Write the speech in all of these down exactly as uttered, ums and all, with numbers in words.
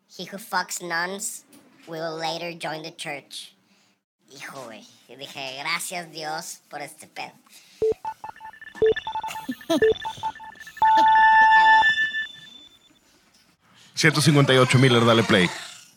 He who fucks nuns will later join the church. Hijo, güey. Y dije, gracias Dios por este pedo. ciento cincuenta y ocho Miller, dale play.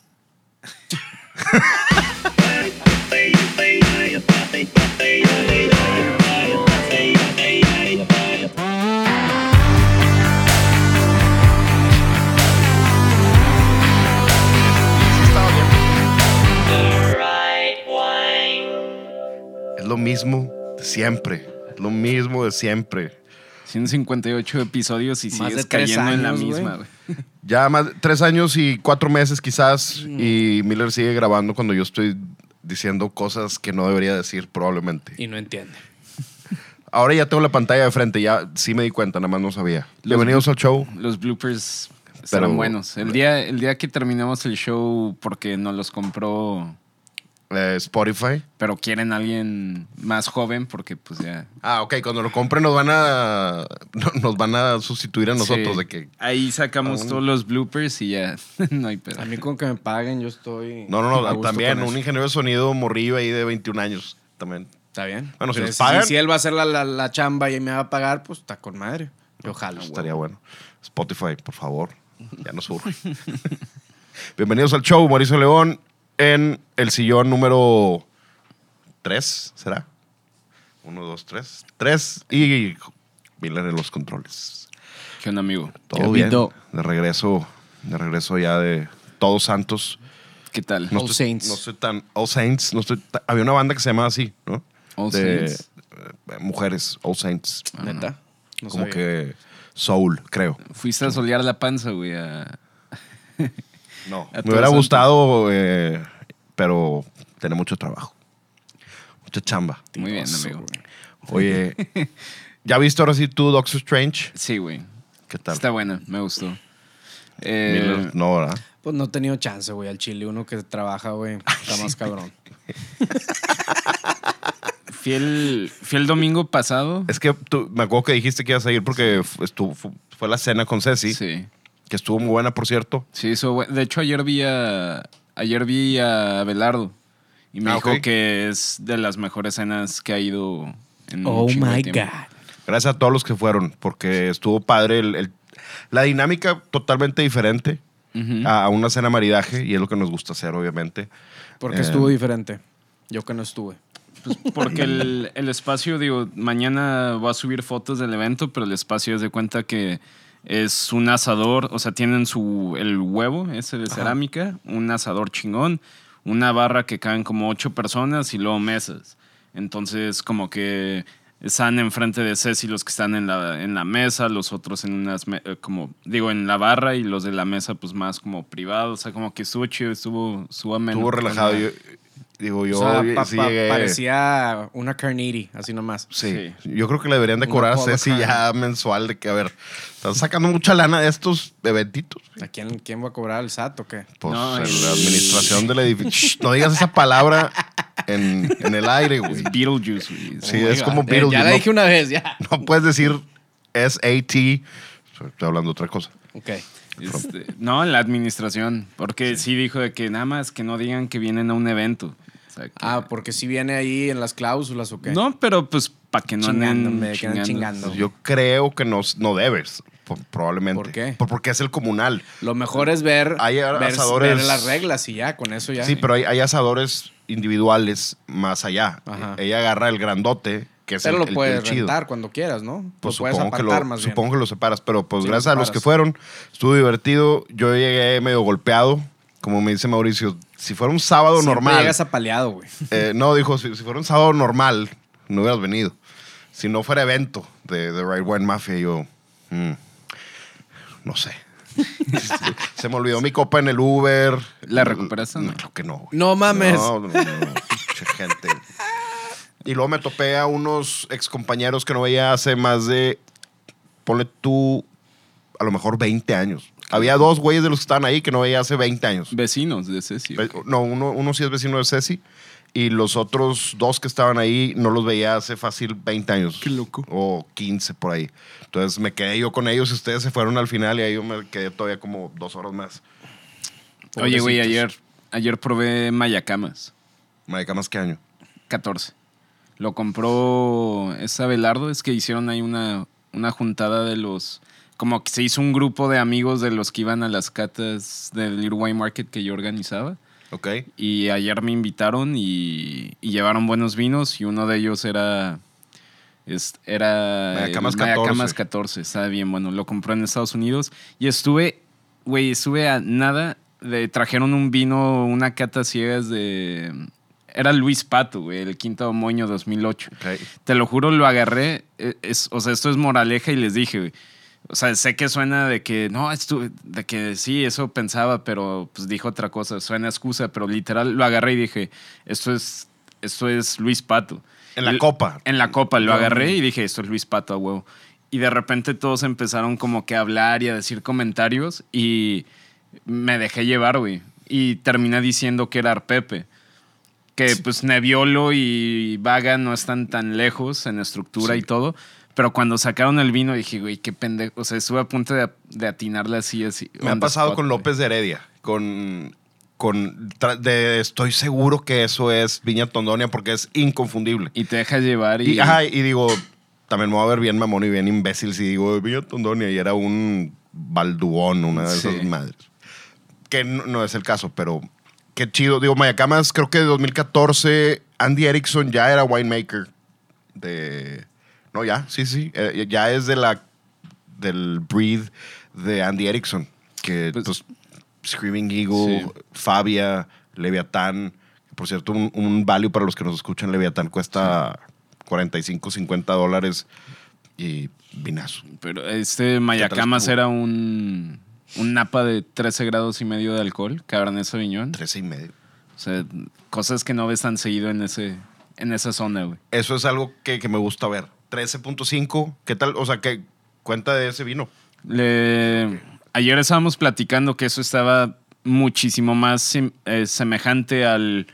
Es lo mismo de siempre. Es lo mismo de siempre. ciento cincuenta y ocho episodios y Más sigues de tres cayendo en la años, misma, güey. güey. Ya más de tres años y cuatro meses quizás. Mm. Y Miller sigue grabando cuando yo estoy diciendo cosas que no debería decir probablemente. Y no entiende. Ahora ya tengo la pantalla de frente. Ya sí me di cuenta, nada más no sabía. Los Bienvenidos al show. Los bloopers estarán Pero- buenos. El día, el día que terminemos el show, porque nos los compró, Eh, Spotify. pero quieren alguien más joven, porque pues ya... Ah, ok. Cuando lo compren nos van a no- nos van a sustituir a nosotros Sí. de que Ahí sacamos Aún- todos los bloopers y ya no hay pedo. A mí con que me paguen, yo estoy... no, no, a no. gusto También con un eso. ingeniero de sonido morrillo ahí de veintiún años también. Está bien. Bueno, si Pues, nos pagan- si él va a hacer la, la, la chamba y me va a pagar, pues está con madre. Yo jalo. Eso estaría bueno. Spotify, por favor. Ya nos urge. Bienvenidos al show, Mauricio León, en el sillón número tres, ¿será? Uno, dos, tres. Tres y Miller en los controles. ¿Qué onda, amigo? Todo ¿Qué bien. habido? De regreso, de regreso ya de Todos Santos. ¿Qué tal? No All estoy, Saints. No estoy tan... All Saints. No estoy ta- había una banda que se llamaba así, ¿no? All de Saints. eh, mujeres, All Saints. ¿Neta? No Como sabía. que Soul, creo. Fuiste a solear la panza, güey. a- No, A me Todos hubiera Santos. gustado, eh, pero tiene mucho trabajo. Mucha chamba. Muy bien, Oso, amigo. güey. Oye, ¿ya viste ahora sí tú Doctor Strange? Sí, güey. ¿Qué tal? Está buena, me gustó. Eh, Miller, no, ¿verdad? Pues no he tenido chance, güey, al chile. Uno que trabaja, güey, está más cabrón. fui, el, fui el domingo pasado. Es que tú, me acuerdo que dijiste que ibas a ir porque fu- estuvo, fu- fue la cena con Ceci, Sí. que estuvo muy buena, por cierto. Sí, eso, güey. De hecho, ayer vi a, ayer vi a Abelardo y me Ah, dijo ok. que es de las mejores cenas que ha ido en Oh un chingo de my tiempo. God. Gracias a todos los que fueron, porque estuvo padre. El, el- la dinámica totalmente diferente Ujú. a, a una cena maridaje, y es lo que nos gusta hacer, obviamente. Porque Eh, estuvo diferente. Yo que no estuve. Pues porque el, el espacio, digo, mañana voy a subir fotos del evento, pero el espacio es de cuenta que es un asador, o sea, tienen su el huevo ese de cerámica, un asador chingón, una barra que caen como ocho personas y luego mesas. Entonces, como que están enfrente de Ceci los que están en la, en la mesa, los otros en unas, me- eh, como, digo, en la barra, y los de la mesa, pues más como privados. O sea, como que estuvo chido, estuvo, estuvo ameno. Estuvo relajado. Yo, digo, yo o sea, pa- sí pa- llegué- parecía una carnity, así nomás. Sí. Sí. Yo creo que le deberían de Una cobrar a cover Ceci carne. ya mensual de que, a ver, están sacando mucha lana de estos eventitos. ¿A quién, quién va a cobrar el S A T o qué? Pues No, en el- la administración del edificio. Shh, no digas esa palabra en, en el aire, güey. Es Beetlejuice, güey. Sí, Oh my es God. como Eh, Beetlejuice. Ya la no, dije una vez, ya. no puedes decir S A T. Estoy hablando de otra cosa. Ok. Este, no, la administración. Porque sí. dijo de que nada más que no digan que vienen a un evento. O sea, que- Ah, porque si viene ahí en las cláusulas o qué. no, pero pues para que no anden Chingándome, que anden chingando. chingando. Yo creo que no, no debes, po- probablemente. ¿Por qué? Por- porque es el comunal. Lo mejor es ver, Hay ver, asadores- ver las reglas y ya, con eso ya. Sí, pero hay, hay asadores individuales más allá. Ajá. Ella agarra el grandote, que es Pero el, lo el- puedes el chido. rentar cuando quieras, ¿no? Pues lo puedes supongo que, apartar lo, más bien. supongo que lo separas, pero pues Sí, lo gracias a los separas. que fueron, estuvo divertido. Yo llegué medio golpeado, como me dice Mauricio. Si fuera un sábado Siempre normal. llegas apaleado, güey. eh, no, dijo, si, si fuera un sábado normal, no hubieras venido. Si no fuera evento de, de Right Wine Mafia, yo. mm, no sé. Se me olvidó mi copa en el Uber. ¿La recuperaste o no? No, creo que no. güey. No mames. No, no, no, no. Mucha gente. Y luego me topé a unos excompañeros que no veía hace más de, ponle tú, a lo mejor veinte años. Había dos güeyes de los que estaban ahí que no veía hace veinte años. Vecinos de Ceci. Ve- No, uno, uno sí es vecino de Ceci y los otros dos que estaban ahí no los veía hace fácil veinte años. Qué loco. O quince por ahí. Entonces me quedé yo con ellos y ustedes se fueron al final y ahí yo me quedé todavía como dos horas más. Oye, güey, Pobrecitos. ayer, ayer probé Mayacamas. Mayacamas, ¿qué año? catorce. Lo compró esa Abelardo. Es que hicieron ahí una, una juntada de los... Como que se hizo un grupo de amigos de los que iban a las catas del Little Wine Market que yo organizaba. Ok. Y ayer me invitaron y, y llevaron buenos vinos y uno de ellos era... es- era Mayacamas el catorce. Mayacamas catorce. Estaba bien bueno. Lo compró en Estados Unidos y estuve, güey, estuve a nada de... Trajeron un vino, una cata ciegas de... Era Luis Pato, güey, el Quinto Moño dos mil ocho. Ok. Te lo juro, lo agarré. eh, Es, o sea, esto es moraleja y les dije, güey. O sea, sé que suena de que, no, esto, de que sí, eso pensaba, pero pues dijo otra cosa. Suena excusa, pero literal lo agarré y dije, esto es, esto es Luis Pato. En la Y- copa. En la copa. Lo No. agarré y dije, esto es Luis Pato, a huevo. Y de repente todos empezaron como que a hablar y a decir comentarios y me dejé llevar, güey. Y terminé diciendo que era Arpepe. Que pues Nebbiolo y Vaga no están tan lejos en estructura Sí. y todo. Pero cuando sacaron el vino dije, güey, qué pendejo. O sea, estuve a punto de, de atinarle así, así. Me ha on the pasado spot, con güey. López de Heredia. Con. con tra- de, estoy seguro que eso es Viña Tondonia porque es inconfundible. Y te dejas llevar y... Y, ajá, y digo, también me voy a ver bien mamón y bien imbécil si digo Viña Tondonia y era un balduón, una de esas Sí. madres. Que no, no es el caso, pero qué chido. Digo, Mayacamas, creo que de dos mil catorce, Andy Erickson ya era winemaker de... No, ya, sí, sí. eh, ya es de la del breed de Andy Erickson. Que, Pues- pues, Screaming Eagle, Sí. Fabia, Leviatán. Por cierto, un, un value para los que nos escuchan, Leviatán cuesta cuarenta y cinco, cincuenta dólares y vinazo. Pero este Mayacamas estuvo? era un, un napa de trece grados y medio de alcohol, Cabernet Sauvignon. trece y medio. O sea, cosas que no ves tan seguido en, ese, en esa zona, güey. Eso es algo que, que me gusta ver. trece punto cinco, ¿qué tal? O sea, ¿qué cuenta de ese vino? Le- Ayer estábamos platicando que eso estaba muchísimo más sim- eh, semejante al,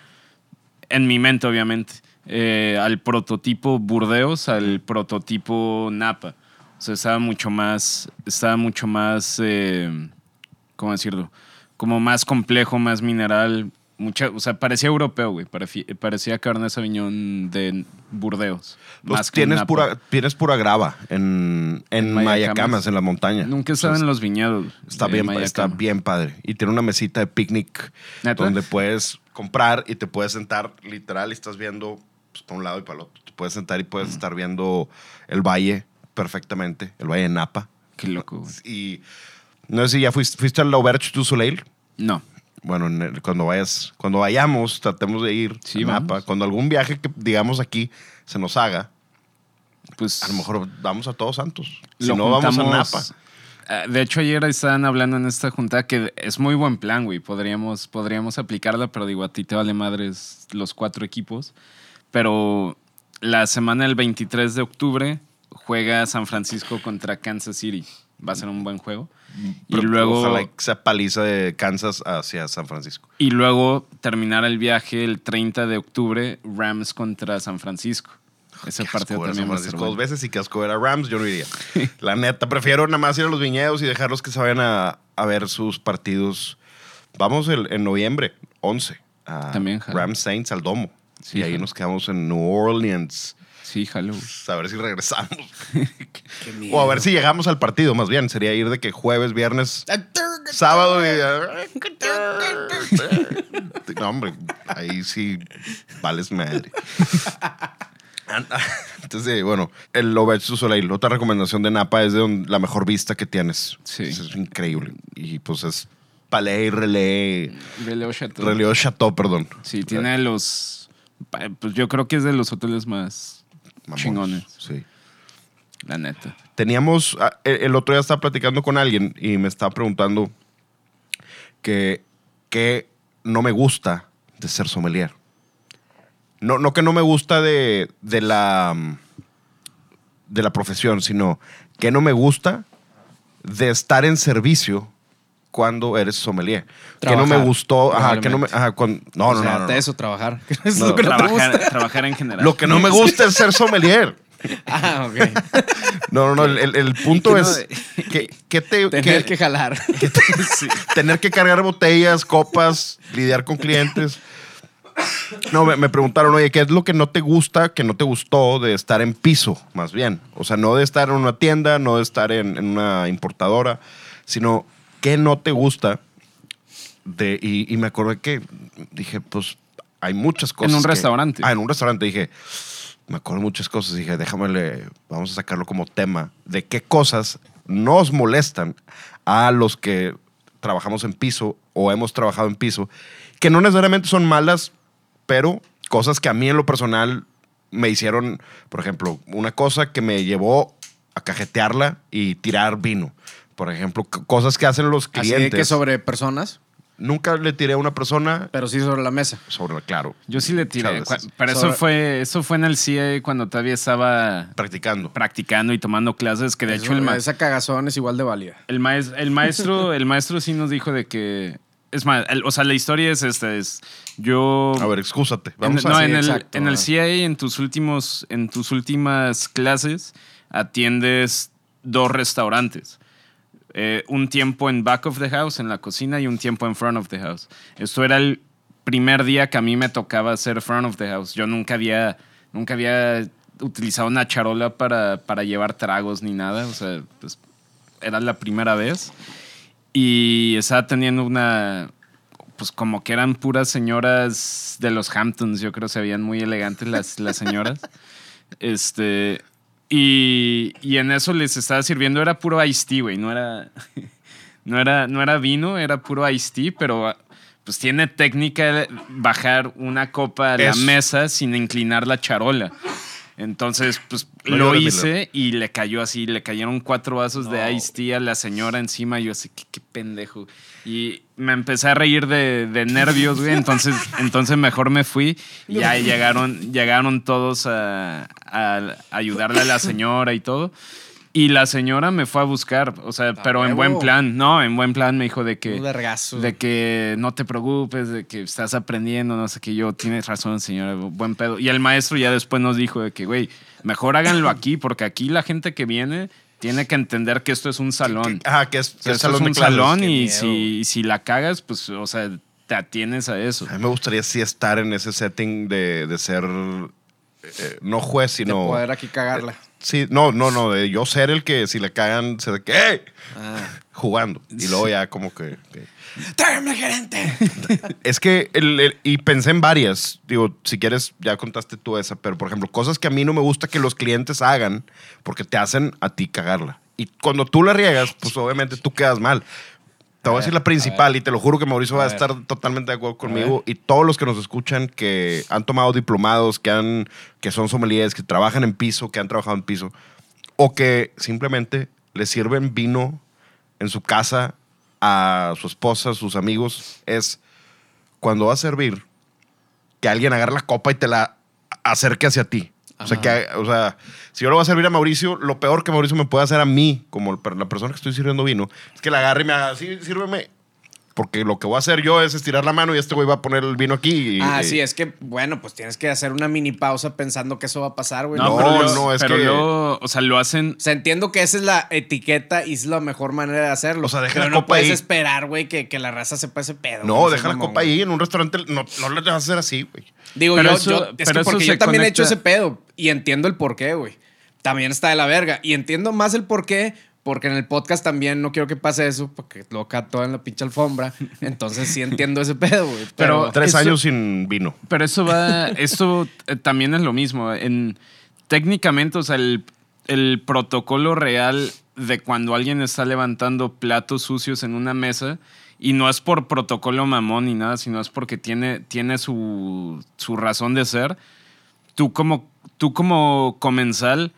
en mi mente obviamente, eh, al prototipo Burdeos, al prototipo Napa. O sea, estaba mucho más, estaba mucho más, eh, ¿cómo decirlo? Como más complejo, más mineral. Mucha, o sea, parecía europeo, güey. Parecía, parecía Cabernet Sauvignon de Burdeos. Pues más que tienes, Napa. pura, tienes pura grava en, en, En Mayacamas, Mayacamas. en la montaña. Nunca O sea, estaba en los viñedos. Está de bien, Mayacama. está bien padre. Y tiene una mesita de picnic ¿Neta? donde puedes comprar y te puedes sentar literal y estás viendo pues, para un lado y para el otro. Te puedes sentar y puedes estar viendo el valle perfectamente, el valle de Napa. Qué loco, güey. Y no sé si ya fuiste, fuiste al Auberge du Soleil. No. Bueno, en el- cuando vayas, cuando vayamos, tratemos de ir Sí, a Napa. vamos. Cuando algún viaje que digamos aquí se nos haga, Pues a lo mejor vamos a Todos Santos. Si lo no, vamos a juntamos- Napa. Ah, De hecho, ayer estaban hablando en esta junta que es muy buen plan, güey. Podríamos, podríamos aplicarla, pero digo, a ti te vale madres los cuatro equipos. Pero la semana del veintitrés de octubre juega San Francisco contra Kansas City. Va a ser un buen juego. Y Pero luego, Ojalá que sea paliza de Kansas hacia San Francisco. y luego terminar el viaje el treinta de octubre, Rams contra San Francisco. Ese Qué partido asco ver a también San va a ser Francisco dos bueno. veces y que asco ver a Rams, yo no iría. La neta, prefiero nada más ir a los viñedos y dejarlos que se vayan a, a ver sus partidos. Vamos el- en noviembre, once, a También, jalo. Rams Saints al Domo. Sí, y ahí jalo. nos quedamos en New Orleans. Sí, jalo. güey. A ver si regresamos. Qué miedo. O a ver si llegamos al partido, más bien. Sería ir de que jueves, viernes, sábado y... No, hombre, ahí sí vales madre. Entonces, bueno, el Auberge du Soleil. Otra recomendación de Napa es de donde- la mejor vista que tienes. Sí. Es, es increíble. Y pues es Palais, Relais, Releo Chateau. Relais Chateau, perdón. Sí, tiene los... Pues yo creo que es de los hoteles más Mamones. chingones, Sí. la neta. Teníamos, ah, el el otro día estaba platicando con alguien y me estaba preguntando que, que no me gusta de ser sommelier. No, no que no me gusta de, de la mm, de la profesión, sino que no me gusta de estar en servicio cuando eres sommelier. Que no me Trabajar, gustó, ajá, que no me, probablemente. ajá, cuando- no, O no, sea, no, no, no. eso, trabajar. Eso es No, lo que no te trabajar, gusta. trabajar en general. Lo que no me gusta es ser sommelier. Ah, ok. No, no, no. El, el- el punto Que no- es que, que te... Tener que- que jalar. que te- tener que cargar botellas, copas, lidiar con clientes. No, me, me preguntaron, oye, ¿qué es lo que no te gusta, que no te gustó de estar en piso, más bien? O sea, no de estar en una tienda, no de estar en, en una importadora, sino ¿qué no te gusta? De, y, y me acordé que dije, pues hay muchas cosas. En un que- restaurante. Ah, en un restaurante dije, me acuerdo muchas cosas. Dije, déjame, le- vamos a sacarlo como tema de qué cosas nos molestan a los que trabajamos en piso o hemos trabajado en piso, que no necesariamente son malas, pero cosas que a mí en lo personal me hicieron, por ejemplo, una cosa que me llevó a cajetearla y tirar vino. Por ejemplo, c- cosas que hacen los Así clientes. de que sobre personas, Nunca le tiré a una persona pero sí sobre la mesa. sobre, claro, Yo sí le tiré. Muchas veces. Cua- Pero eso Sobre- fue, eso fue en el C I A cuando todavía estaba practicando. practicando y tomando clases, que de Eso- hecho el, ma- esa cagazón es igual de válida. el, maes- el maestro el maestro sí nos dijo de que... Es más, el- o sea, la historia es esta, es... Yo... A ver, excúsate. En, Vamos no, a... sí, en, el, exacto, en el ah. C I A, en tus, últimos, en tus últimas clases, atiendes dos restaurantes. Eh, un tiempo en back of the house, en la cocina, y un tiempo en front of the house. Esto era el primer día que a mí me tocaba hacer front of the house. Yo nunca había, nunca había utilizado una charola para, para llevar tragos ni nada. O sea, pues, era la primera vez. Y estaba teniendo una... Pues como que eran puras señoras de los Hamptons, yo creo, se veían muy elegantes las, las señoras. Este... Y, y en eso les estaba sirviendo, era puro iced tea, güey, no era, no, era, no era vino, era puro iced tea, pero pues tiene técnica bajar una copa a la Eso. mesa sin inclinar la charola. Entonces, pues Lo lo ayuda, hice y le cayó así, le cayeron cuatro vasos de No. iced tea a la señora encima. Y yo así, qué, qué pendejo. Y me empecé a reír de, de nervios, güey. Entonces, entonces mejor me fui. Y ya llegaron, llegaron todos a, a ayudarle a la señora y todo. Y la señora me fue a buscar, o sea, pero en huevo. buen plan. No, en buen plan me dijo de que... Un vergazo. De que no te preocupes, de que estás aprendiendo, no sé qué. Yo, tienes razón, señora, buen pedo. Y el maestro ya después nos dijo de que, güey, mejor háganlo aquí, porque aquí la gente que viene tiene que entender que esto es un salón. Ajá, que es, O que sea, es esto salón es de un clases. salón Qué y miedo. si, si la cagas, pues, o sea, te atienes a eso. A mí me gustaría sí estar en ese setting de, de ser, eh, no juez, De sino... poder aquí cagarla. Sí, no, no, no, de yo ser el que si le cagan, se de que, ¡ey! Ah. Jugando. Y luego ya como que... que- ¡Tráeme, gerente! Es que, el- el- y pensé en varias, digo, si quieres, ya contaste tú esa, pero por ejemplo, cosas que a mí no me gusta que los clientes hagan porque te hacen a ti cagarla. Y cuando tú la riegas, pues obviamente tú quedas mal. Te voy a, ver, decir la principal y te lo juro que Mauricio va a ver. estar totalmente de acuerdo conmigo. Y todos los que nos escuchan que han tomado diplomados, que, han, que son sommeliers, que trabajan en piso, que han trabajado en piso, o que simplemente les sirven vino en su casa a su esposa, a sus amigos, es cuando va a servir que alguien agarre la copa y te la acerque hacia ti. O sea, que, o sea, si yo lo voy a servir a Mauricio, lo peor que Mauricio me puede hacer a mí, como el- la persona que estoy sirviendo vino, es que la agarre y me haga, sí, sírveme. Porque lo que voy a hacer yo es estirar la mano y este güey va a poner el vino aquí. Y, Ah, y- sí, es que, bueno, pues tienes que hacer una mini pausa pensando que eso va a pasar, güey. No, pero luego- no, es pero que- luego, o sea, lo hacen... O sea, entiendo que esa es la etiqueta y es la mejor manera de hacerlo. O sea, deja pero la no copa puedes ahí. esperar, güey, que, que la raza sepa ese pedo. No, güey, deja seas la mamón, copa güey. ahí en un restaurante. No, no le vas a hacer así, güey. Digo, Pero yo, eso- yo- es pero que eso porque se yo también he conecta- hecho ese pedo y entiendo el porqué, güey. También está de la verga. Y entiendo más el porqué porque en el podcast también no quiero que pase eso porque lo todo en la pinche alfombra. Entonces sí entiendo ese pedo, güey. Pero, Pero- Tres Eso- años sin vino. Pero eso va, esto eh, también es lo mismo. En, técnicamente, o sea, el, el protocolo real de cuando alguien está levantando platos sucios en una mesa, y no es por protocolo mamón ni nada, sino es porque tiene, tiene su, su razón de ser. Tú como, tú como comensal,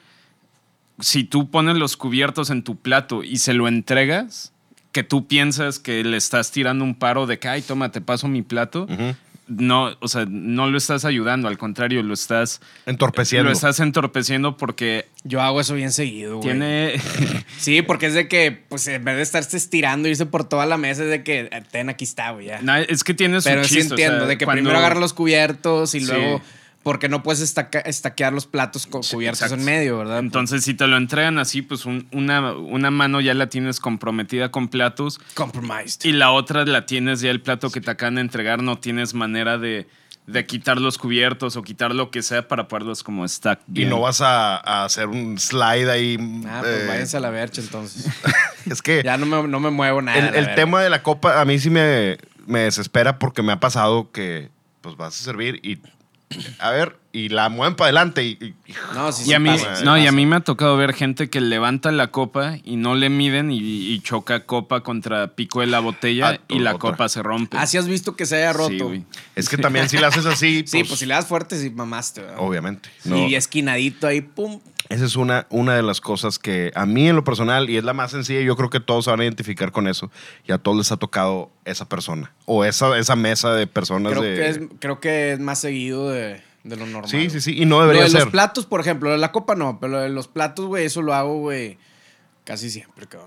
si tú pones los cubiertos en tu plato y se lo entregas, que tú piensas que le estás tirando un paro de que, ay, toma, te paso mi plato, Ujú. no, o sea, no lo estás ayudando, al contrario, lo estás Entorpeciendo. Lo estás entorpeciendo porque yo hago eso bien seguido, güey. tiene Sí, porque es de que, pues en vez de estarse estirando y irse por toda la mesa, es de que, eh, ten, aquí está, güey, ya. no, es que tiene su Pero sí chiste, o sea, entiendo, de que cuando- primero agarra los cubiertos y Sí. luego Porque no puedes estaca- estaquear los platos co- Sí, cubiertos exacto. en medio, ¿verdad? Entonces, si te lo entregan así, pues un- una, una mano ya la tienes comprometida con platos Compromised. y la otra la tienes ya el plato que te acaban de entregar, no tienes manera de, de quitar los cubiertos o quitar lo que sea para poderlos como stack Y bien. no vas a, a hacer un slide ahí. Ah, pues eh, váyanse a la vercha entonces. Es que Ya no me, no me muevo nada. el, la el verga. tema de la copa a mí sí me, me desespera porque me ha pasado que pues vas a servir y a ver, y la mueven para adelante y, y- No, sí, Y sí a mí, pasa, sí no, y a pasa. mí me ha tocado ver gente que levanta la copa y no le miden y, y choca copa contra pico de la botella Ah, y la otra. copa se rompe. Ah, ¿sí has visto que se haya roto? Sí, güey. es que también si la haces así, Sí, pues, si le das fuerte, sí mamaste, ¿verdad? obviamente. Y No. esquinadito ahí, pum. Esa es una, una de las cosas que a mí en lo personal, y es la más sencilla, yo creo que todos se van a identificar con eso, y a todos les ha tocado esa persona, o esa, esa mesa de personas Creo, de... que es, creo que es más seguido de, de lo normal. Sí, sí, güey. sí, y no Lo debería de ser. los platos, por ejemplo, lo de la copa no, pero lo de los platos, güey, eso lo hago, güey, casi siempre, cabrón.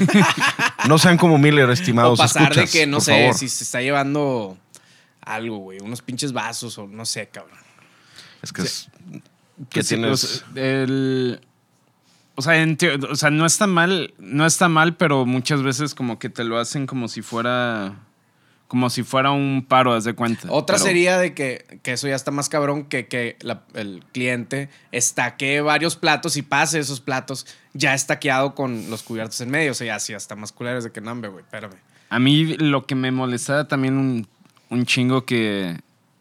No sean como Miller, O estimados pasar escuchas, de que, no por sé, favor. si se está llevando algo, güey, unos pinches vasos o no sé, cabrón. Es que es... Que Pues sí, tienes... o sea, el- o sea, en teo- o sea, no está mal, no está mal, pero muchas veces como que te lo hacen como si fuera, como si fuera un paro, haz de cuenta. Otra Pero- sería de que, que eso ya está más cabrón que, que la- el cliente estaquee varios platos y pase esos platos ya estaqueado con los cubiertos en medio. O sea, ya, sí, ya está más culero, es de que no, hombre, güey, espérame. A mí lo que me molestaba también un, un chingo que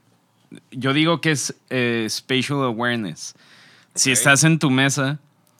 yo digo que es eh, spatial awareness. Si estás en tu mesa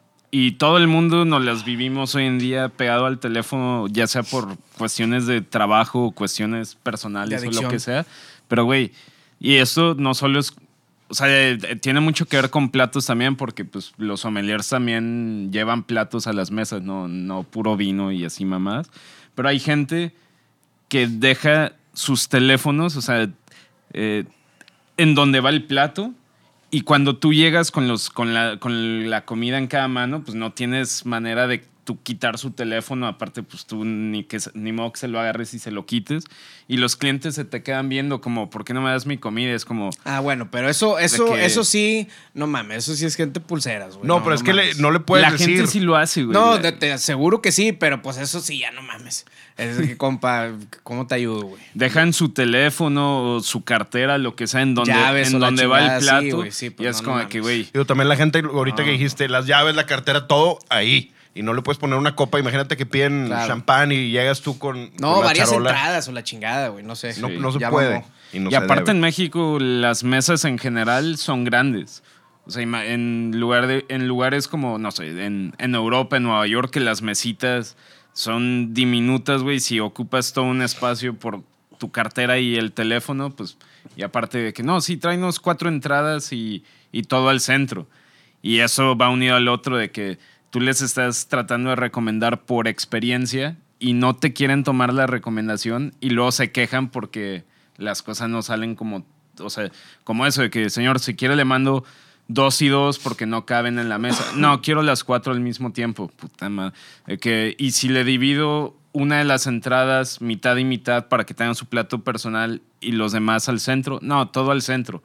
y todo el mundo nos las vivimos hoy en día pegado al teléfono, ya sea por cuestiones de trabajo o cuestiones personales De o lo adicción. que sea. Pero, güey, y esto no solo es... O sea, eh, tiene mucho que ver con platos también porque pues, los sommeliers también llevan platos a las mesas, no, no puro vino y así mamás. Pero hay gente que deja sus teléfonos, o sea, eh, en donde va el plato. Y cuando tú llegas con, los, con, la, con la comida en cada mano, pues no tienes manera de tú quitar su teléfono. Aparte, pues tú ni, que, ni modo que se lo agarres y se lo quites. Y los clientes se te quedan viendo como, ¿por qué no me das mi comida? Es como... Ah, bueno, pero eso, eso, que- eso sí, no mames, eso sí es gente pulseras, güey. No, pero es que le- mames. no le puedes la decir... gente sí lo hace, güey. No, La- te, te aseguro que sí, pero pues eso sí, ya no mames. Es de que, compa, ¿cómo te ayudo, güey? Dejan su teléfono o su cartera, lo que sea, en donde, Llaves en o la donde va el chingada, sí, plato. güey, sí, pues y es no, no como mames. que, güey... Digo, también la gente, ahorita Ah. que dijiste, las llaves, la cartera, todo ahí. Y no le puedes poner una copa. Imagínate que piden Claro. champán y llegas tú con, No, con la varias charola. entradas o la chingada, güey, no sé. No, Sí. no se Ya puede. mamó. Y, no y se aparte debe. en México las mesas en general son grandes. O sea, ima- en, lugar de, en lugares como, no sé, en, en Europa, en Nueva York, que las mesitas son diminutas, güey. Si ocupas todo un espacio por tu cartera y el teléfono, pues, y aparte de que, no, sí, tráenos cuatro entradas y, y todo al centro. Y eso va unido al otro de que tú les estás tratando de recomendar por experiencia y no te quieren tomar la recomendación y luego se quejan porque las cosas no salen como, o sea, como eso de que, señor, si quiere le mando dos y dos porque no caben en la mesa. No, quiero las cuatro al mismo tiempo. Puta madre. De que, y si le divido una de las entradas mitad y mitad para que tengan su plato personal y los demás al centro. No, todo al centro.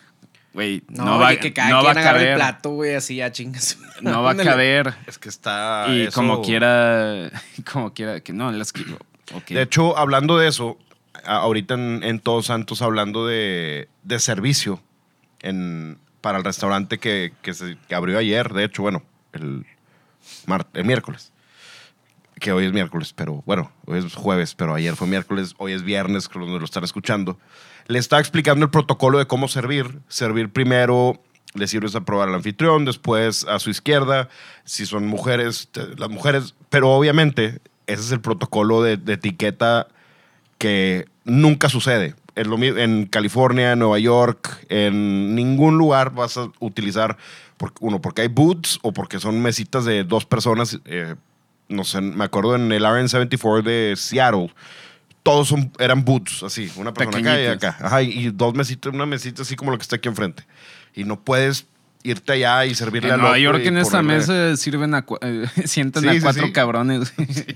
Güey, No, no, oye, va, que cada no va quien a agarre el caber. plato, güey, así ya chingas. No va a Ándale. caber. Es que está... Y eso- como quiera, como quiera, que no, las que... ok. De hecho, hablando de eso, a- ahorita en, en Todos Santos, hablando de, de servicio en, para el restaurante que, que, se, que abrió ayer, de hecho, bueno, el, mar- el miércoles. Que hoy es miércoles, pero bueno, hoy es jueves, pero ayer fue miércoles, hoy es viernes, donde lo están escuchando. Le estaba explicando el protocolo de cómo servir. Servir primero, le sirves a probar al anfitrión, después a su izquierda, si son mujeres, te- las mujeres, pero obviamente ese es el protocolo de, de etiqueta que nunca sucede. Es lo mi- en California, en Nueva York, en ningún lugar vas a utilizar, por- uno, porque hay booths o porque son mesitas de dos personas. eh, no sé, me acuerdo en el R N setenta y cuatro de Seattle, todos son, eran booths, así, una persona acá y Pequeñitos. acá. Ajá, y, y dos mesitas, una mesita así como la que está aquí enfrente. Y no puedes irte allá y servirle En al Nueva otro York y en esta ponerle- mesa sirven a cua- eh, sientan Sí, a sí, cuatro sí. cabrones.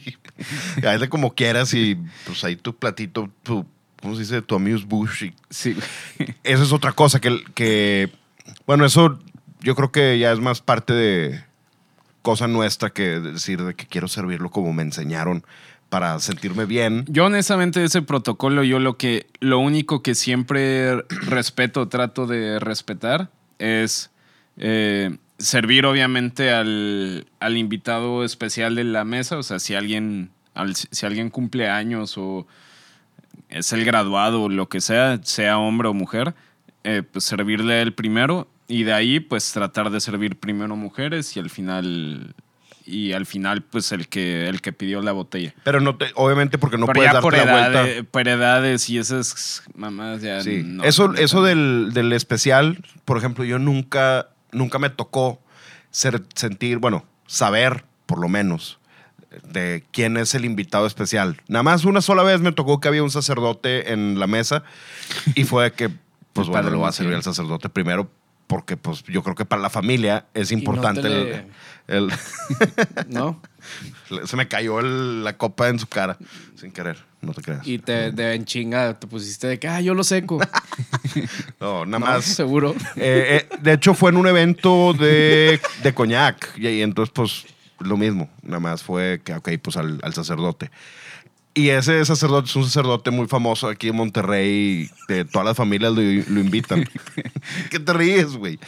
Hazle como quieras y pues ahí tu platito, tu, ¿cómo se dice? Tu amuse bouche. y- Sí, güey. Eso es otra cosa que, que Bueno, eso yo creo que ya es más parte de cosa nuestra que decir de que quiero servirlo como me enseñaron para sentirme bien. Yo honestamente ese protocolo, yo lo que, lo único que siempre respeto, trato de respetar es eh, servir obviamente al, al invitado especial de la mesa. O sea, si alguien, al, si alguien cumple años o es el graduado o lo que sea, sea hombre o mujer, eh, pues servirle a él primero y de ahí pues tratar de servir primero mujeres y al final... Y al final, pues, el que, el que pidió la botella. Pero no te, obviamente porque no Pero puedes ya darte por, la edad, vuelta. por edades y esas mamás ya Sí. no. eso eso del, del especial, por ejemplo, yo nunca, nunca me tocó ser, sentir, bueno, saber, por lo menos, de quién es el invitado especial. Nada más una sola vez me tocó que había un sacerdote en la mesa y fue de que, pues El bueno, padre lo va a Lucio. servir al sacerdote primero porque pues yo creo que para la familia es no importante te el... le- el- ¿No? se me cayó el- la copa en su cara sin querer, no te creas. Y te de en chinga te pusiste de que, ah, yo lo seco. No, nada No, más. seguro. Eh, eh, de hecho, fue en un evento de, de coñac. Y, y entonces, pues, lo mismo. Nada más fue que, ok, pues al, al sacerdote. Y ese sacerdote es un sacerdote muy famoso aquí en Monterrey. De todas las familias lo, lo invitan. ¿Qué te ríes, güey?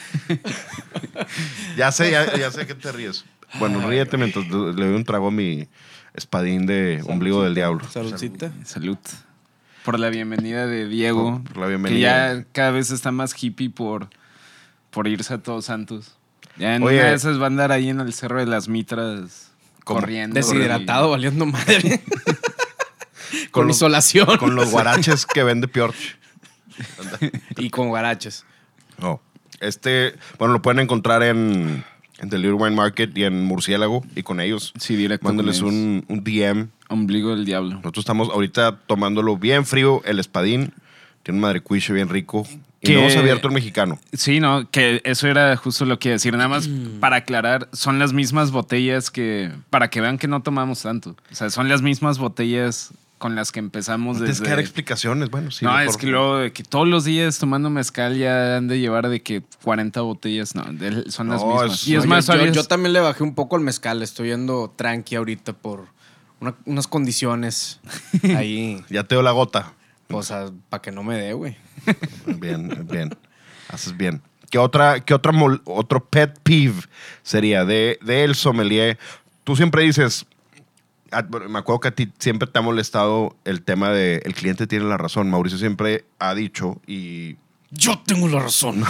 Ya sé, ya, ya sé que te ríes. Bueno, ríete mientras le doy un trago a mi espadín de ombligo del diablo. Saludcita. Salud. Por la bienvenida de Diego. Por- por la bienvenida. Que ya cada vez está más hippie por, por irse a Todos Santos. Ya en Oye. una de esas va a andar ahí en el Cerro de las Mitras ¿Cómo? corriendo. Deshidratado, valiendo madre. Con, los- isolación. Con los guaraches que vende Piorch. Y con guaraches. No. Este, bueno, lo pueden encontrar en, en The Little Wine Market y en Murciélago y con ellos. Sí, directo. Mándenles con ellos. un, un D M. Ombligo del diablo. Nosotros estamos ahorita tomándolo bien frío, el espadín. Tiene un madrecuiche bien rico. Y Que- no hemos abierto el mexicano. Sí, no, que eso era justo lo que iba a decir. Nada más Mm. para aclarar, son las mismas botellas que. Para que vean que no tomamos tanto. O sea, son las mismas botellas con las que empezamos No tienes desde. que dar explicaciones. Bueno, sí. no, mejor. es que luego de que todos los días tomando mezcal ya han de llevar de que cuarenta botellas. No, de- son las No, mismas. es- y es No, más, yo, yo- ¿sabías? yo también le bajé un poco al mezcal. Estoy yendo tranqui ahorita por una- unas condiciones ahí. Ya te doy la gota. O sea, para que no me dé, güey. Bien, bien. Haces bien. ¿Qué otra, qué otra mol- otro pet peeve sería de, de el sommelier? Tú siempre dices, ah, bueno, me acuerdo que a ti siempre te ha molestado el tema de el cliente tiene la razón. Mauricio siempre ha dicho y Yo tengo la razón.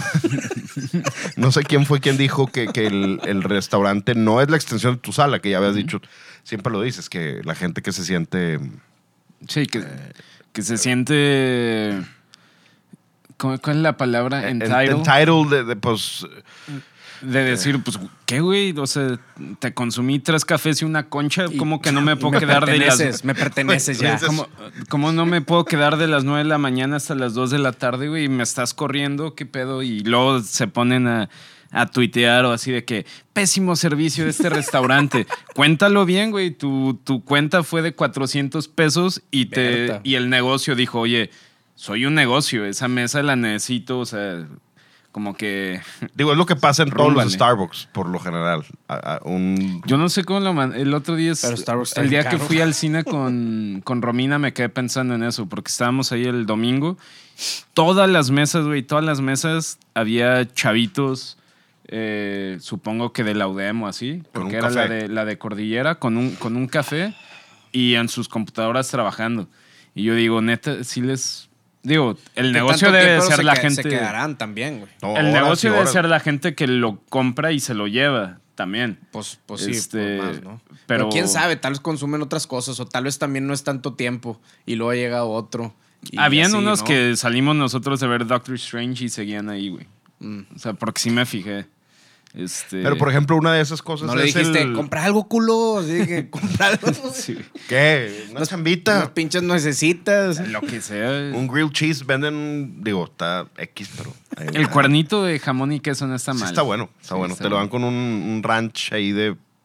no sé quién fue quien dijo que, que el, el restaurante no es la extensión de tu sala, que ya habías dicho, siempre lo dices, que la gente que se siente... Sí, que, que se siente. ¿cómo- ¿Cuál es la palabra? en- Entitled. entitled de, de, pues... De decir, pues, ¿qué, güey? O sea, te consumí tres cafés y una concha. Y- ¿Cómo que no me y puedo me quedar de las... perteneces, Me perteneces ya. Perteneces. ¿Cómo, cómo no me puedo quedar de las nueve de la mañana hasta las dos de la tarde, güey? Y me estás corriendo, ¿qué pedo? Y luego se ponen a, a tuitear o así de que pésimo servicio de este restaurante. Cuéntalo bien, güey. Tu, tu cuenta fue de cuatrocientos pesos y, te, Berta. y el negocio dijo, oye, soy un negocio, esa mesa la necesito, o sea, como que... Digo, es lo que pasa en todos Rúmbale. los Starbucks, por lo general. A- a- un, Yo no sé cómo lo man... El otro día, es- Pero Starbucks está el día bien que caro. fui al cine con, con Romina, me quedé pensando en eso, porque estábamos ahí el domingo. Todas las mesas, güey, todas las mesas había chavitos, eh, supongo que de la U D E M o así, Con porque un era la café. de, la de Cordillera, con un, con un café y en sus computadoras trabajando. Y yo digo, neta, sí les... Digo, el ¿Qué negocio tanto debe tiempo ser se la que- gente... Se quedarán también, güey. no, El horas negocio y debe horas. ser la gente que lo compra y se lo lleva también. Pues, pues sí, Este, pues más, ¿no? pero- Pero, quién sabe, tal vez consumen otras cosas o tal vez también no es tanto tiempo y luego llega otro. y Habían así, unos ¿no? que salimos nosotros de ver Doctor Strange y seguían ahí, güey. Mm. O sea, porque sí me fijé. Este... Pero, por ejemplo, una de esas cosas No le es dijiste, el... compra algo, culo. Así que compra algo. Sí, ¿Qué? Una Unas chambita. pinches nuecesitas. lo que sea. Un grilled cheese. Venden, digo, está X, pero... ahí El está. cuernito de jamón y queso no está Sí mal. está bueno. Está Sí, bueno. está Te lo dan bueno. con un, un ranch ahí de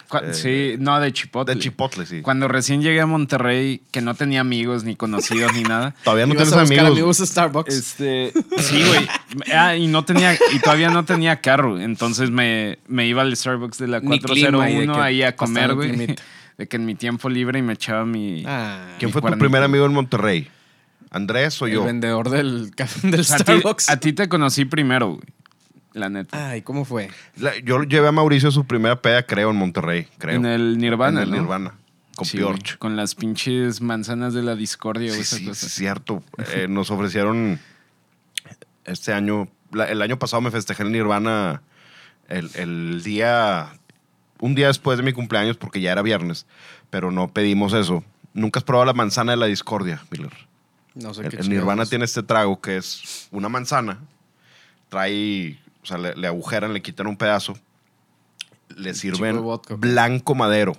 Cu- Eh, sí, no, de Chipotle. De Chipotle, sí. Cuando recién llegué a Monterrey, que no tenía amigos ni conocidos ni nada. Todavía no ¿Ibas tienes a buscar amigos. amigos a Starbucks? Este, sí, güey. Ah, y no tenía, y todavía no tenía carro. Entonces me, me iba al Starbucks de la Ni cuatro clima, cero y de uno que ahí a pasaba comer, el güey. climita. De que en mi tiempo libre y me echaba mi. Ah, ¿Quién mi fue tu cuernito. primer amigo en Monterrey? ¿Andrés o el yo? vendedor del, café- del A ti, Starbucks. a ti te conocí primero, güey. La neta. Ay, ¿cómo fue? La- yo llevé a Mauricio a su primera peda, creo, en Monterrey. Creo. En el Nirvana, En el ¿no? Nirvana. Con Sí, güey, Piorch. con las pinches manzanas de la discordia o Sí, esa sí, cosa. sí, cierto. Eh, nos ofrecieron este año, la- el año pasado me festejé en Nirvana el, el día, un día después de mi cumpleaños porque ya era viernes, pero no pedimos eso. Nunca has probado la manzana de la discordia, Miller. No sé El, qué el Nirvana chingados. tiene este trago que es una manzana, trae, o sea, le, le agujeran, le quitan un pedazo, le chico de sirven vodka, ¿ok? blanco madero,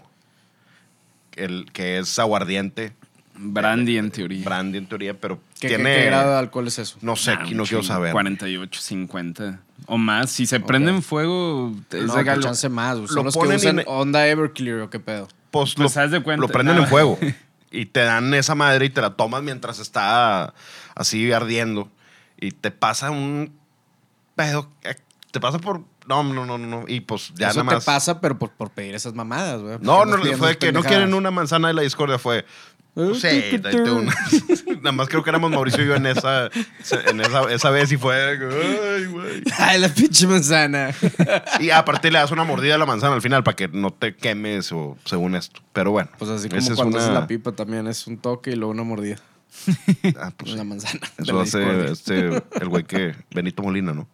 el que es aguardiente. Brandy en teoría. Brandy en teoría, pero ¿Qué, tiene... qué- qué grado de alcohol es eso? No sé, Nah, aquí un no quiero chingo, saber. cuarenta y ocho, cincuenta o más. Si se prende en fuego, es No, de que galo. chance más. güey. lo Son los que ponen usan en- Honda Everclear o qué pedo. Pues, Pues, lo, haz de cuenta, lo prenden nada. en fuego y te dan esa madre y te la tomas mientras está así ardiendo y te pasa un pedo, eh, te pasa por... No, no, no, no, y pues ya Eso nada más... te pasa, pero por, por pedir esas mamadas, güey. No, Porque no, pidiendo fue que no pendejadas. quieren una manzana de la discordia, fue... Pues sí, date una. Nada más creo que éramos Mauricio y yo en esa, en esa, esa vez y fue... Ay, güey. Ay, la pinche manzana. Y aparte le das una mordida a la manzana al final para que no te quemes o según esto. Pero bueno. Pues así esa como es cuando una- haces la pipa también es un toque y luego una mordida. Ah, pues Una sí. manzana. de Eso la hace discordia. este, el güey que... Benito Molina, ¿no?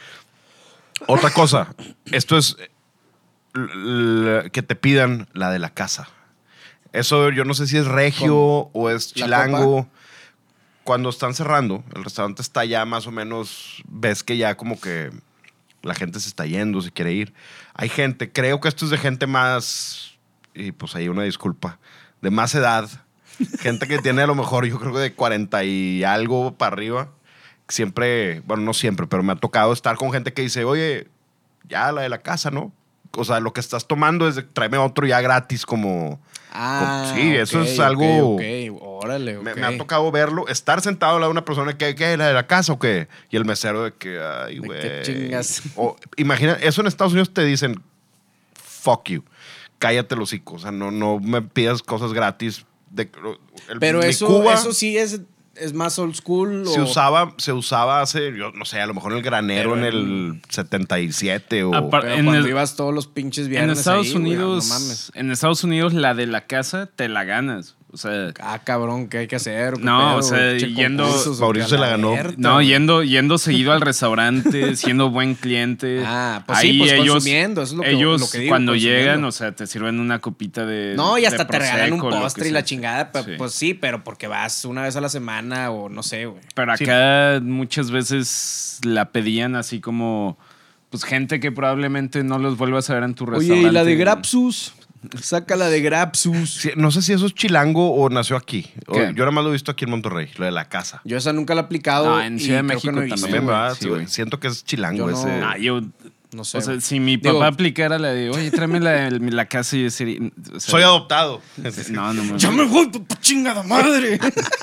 Otra cosa. Esto es... l- l- que te pidan la de la casa. Eso yo no sé si es regio o es la chilango. copa? Cuando están cerrando, el restaurante está ya más o menos... Ves que ya como que la gente se está yendo, se quiere ir. Hay gente, creo que esto es de gente más... Y pues ahí una disculpa. De más edad. Gente que tiene a lo mejor, yo creo que de cuarenta y algo para arriba. Siempre, bueno, no siempre, pero me ha tocado estar con gente que dice, oye, ya la de la casa, ¿no? O sea, lo que estás tomando es de, tráeme otro ya gratis como... Ah, sí, eso ok, es algo- Ok, ok. Órale, ok. Me, me ha tocado verlo, estar sentado al lado de una persona que, ¿qué? ¿La de la casa o qué? Y el mesero de que, ay, De güey. que chingas. O, imagina, eso en Estados Unidos te dicen, fuck you, cállate el hocico. O sea, no, no me pidas cosas gratis. De, el- Pero mi eso, Cuba eso sí es, es más old school. se o- usaba, se usaba hace, yo no sé, a lo mejor en el granero Pero en el setenta y siete o... Apar- Pero en cuando el- ibas todos los pinches En viernes Estados ahí, güey, Unidos, no mames. en Estados Unidos, la de la casa te la ganas. O sea, Ah, cabrón, ¿qué hay que hacer? ¿Qué No, pedo, o sea, güey? Che, yendo- concursos, o Mauricio qué, se a la ganó. verga, no, güey. yendo, yendo seguido al restaurante, siendo buen cliente. Ah, pues sí, pues consumiendo, eso es lo que- ellos lo que digo, cuando consumiendo. llegan, o sea, te sirven una copita de No, y hasta de te regalan un Prosecco, lo que postre y sea. la chingada. pe- Sí. Pues sí, pero porque vas una vez a la semana o no sé, güey. Pero acá muchas veces la pedían así como, pues gente que probablemente no los vuelvas a ver en tu restaurante. Oye, ¿y la de Grapsus? Saca la de Grapsus. Sí, no sé si eso es chilango o nació aquí. O- ¿Qué? yo nada más lo he visto aquí en Monterrey, lo de la casa. Yo esa nunca la he aplicado. No, en y Ciudad de creo que México no he visto, también, También, güey. ¿verdad? sí, güey. Siento que es chilango Yo no- ese. Ah, yo, No sé. o sea, güey. si mi Digo- papá aplicara la de, oye, tráeme la, la casa y yo sería... o sea, Soy adoptado. No, no me... ¡Ya me voy, pa chingada madre!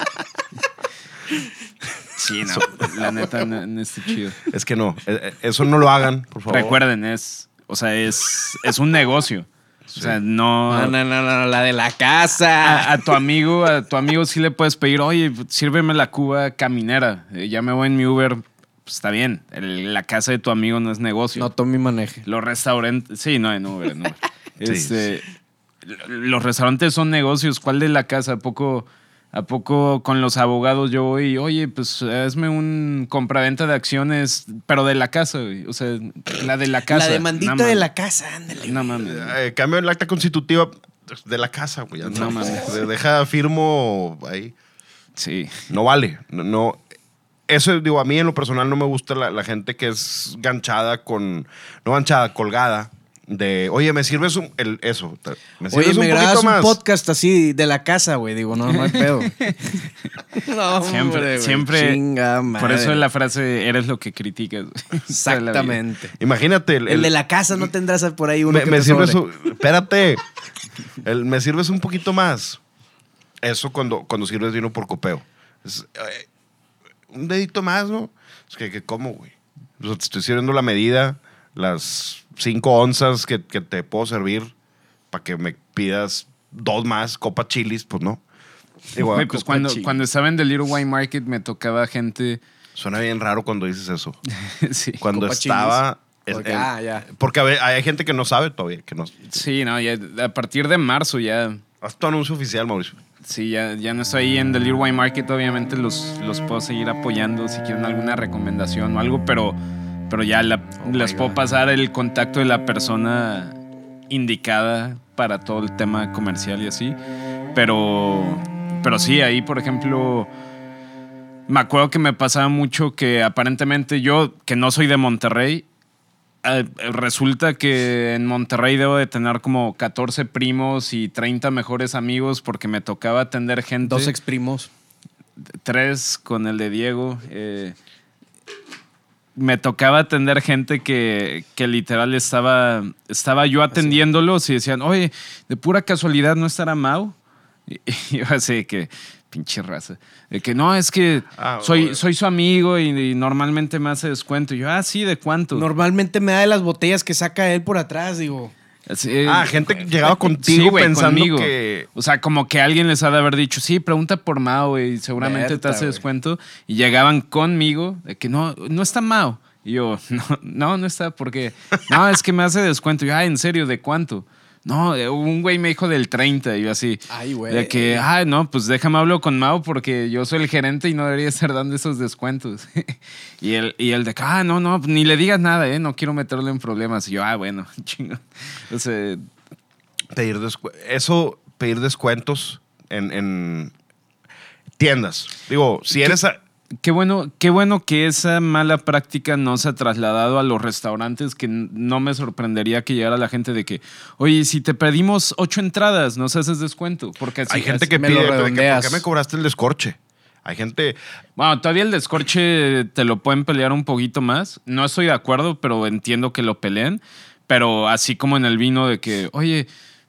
Sí, no, la neta no, no está chido. Es que no, eh, eh, eso no lo hagan, por favor. Recuerden, es, o sea, es, es un negocio. O sea, no... No, no, no, no, la de la casa. A, a tu amigo, a tu amigo sí le puedes pedir, oye, sírveme la cuba caminera. Eh, ya me voy en mi Uber. Pues está bien. El- la casa de tu amigo no es negocio. No tome maneje. Los restaurantes, sí, no, en Uber, en Uber. Sí. Este, los restaurantes son negocios. ¿Cuál de la casa? ¿A poco, a poco con los abogados yo voy, oye, pues hazme un compraventa de acciones, pero de la casa, güey? O sea, la de la casa. La demandita No de mames. la casa, ándale. No mames. Eh, cambio el acta constitutiva de la casa, güey. ya No mames. Se deja firmo ahí. Sí. No vale. No, no. Eso, digo, a mí en lo personal no me gusta la, la gente que es ganchada con... No ganchada, colgada De, oye, ¿me sirves un, el, eso? ¿Me Oye, sirves me un grabas poquito un más? podcast así de la casa, güey. Digo, no, no hay pedo. No, Siempre, hombre, güey. siempre. Chinga Por madre. eso es la frase, eres lo que criticas. Exactamente. Imagínate. El, El de la casa no tendrás por ahí uno me, que me te sirves sobre. un, espérate. El, me sirves un poquito más. Eso cuando, cuando sirves vino por copeo. Es, eh, un dedito más, ¿no? Es que, que ¿cómo, güey? O sea, te estoy sirviendo la medida, las cinco onzas que, que te puedo servir para que me pidas dos más, copa chilis, pues no. Igual, Güey, pues cuando, cuando estaba en The Little Wine Market me tocaba gente... suena bien raro cuando dices eso. sí. Cuando Copa estaba... es- Porque, en- ah, ya. Porque a ver, hay gente que no sabe todavía. Que no, Sí, no, ya a partir de marzo ya... haz tu anuncio oficial, Mauricio. Sí, ya, ya no estoy ahí en The Little Wine Market. Obviamente los, los puedo seguir apoyando si quieren alguna recomendación o algo, pero, pero ya la- Oh les my puedo God. pasar el contacto de la persona indicada para todo el tema comercial y así. Pero, pero sí, ahí, por ejemplo, me acuerdo que me pasaba mucho que aparentemente yo, que no soy de Monterrey, eh, resulta que en Monterrey debo de tener como catorce primos y treinta mejores amigos porque me tocaba atender gente. Dos exprimos. Tres con el de Diego. eh, me tocaba atender gente que, que literal estaba, estaba yo atendiéndolos y decían, oye, de pura casualidad no estará Mau. Y, y yo así que, pinche raza. De que no, es que Ah, soy, bueno. soy su amigo y, y normalmente me hace descuento. Y yo, ah, sí, ¿de cuánto? Normalmente me da de las botellas que saca él por atrás, digo. Así, eh, Ah, gente que llegaba contigo sí, güey, pensando conmigo. que... O sea, como que alguien les ha de haber dicho, sí, pregunta por Mao, güey, seguramente Berta, te hace güey. descuento. Y llegaban conmigo de que no, no está Mao. Y yo, no, no, no está, porque no, es que me hace descuento. Y yo, ah, ¿en serio? ¿De cuánto? No, eh, un güey me dijo del treinta. Y yo así, Ay, güey. de que, ah, no, pues déjame hablo con Mao porque yo soy el gerente y no debería estar dando esos descuentos. y, el, y el de que, ah, no, no, ni le digas nada, ¿eh? No quiero meterle en problemas. Y yo, ah, bueno, chingo. Entonces, Pedir descu- eso, pedir descuentos en, en tiendas. Digo, si eres... a- Qué bueno, qué bueno que esa mala práctica no se ha trasladado a los restaurantes, que n- no me sorprendería que llegara la gente de que, oye, si te pedimos ocho entradas, nos haces descuento. Porque así, hay gente así- que me pide, lo de que, ¿por redondeas. qué me cobraste el descorche? Hay gente... Bueno, todavía el descorche te lo pueden pelear un poquito más. No estoy de acuerdo, pero entiendo que lo peleen. Pero así como en el vino de que, oye,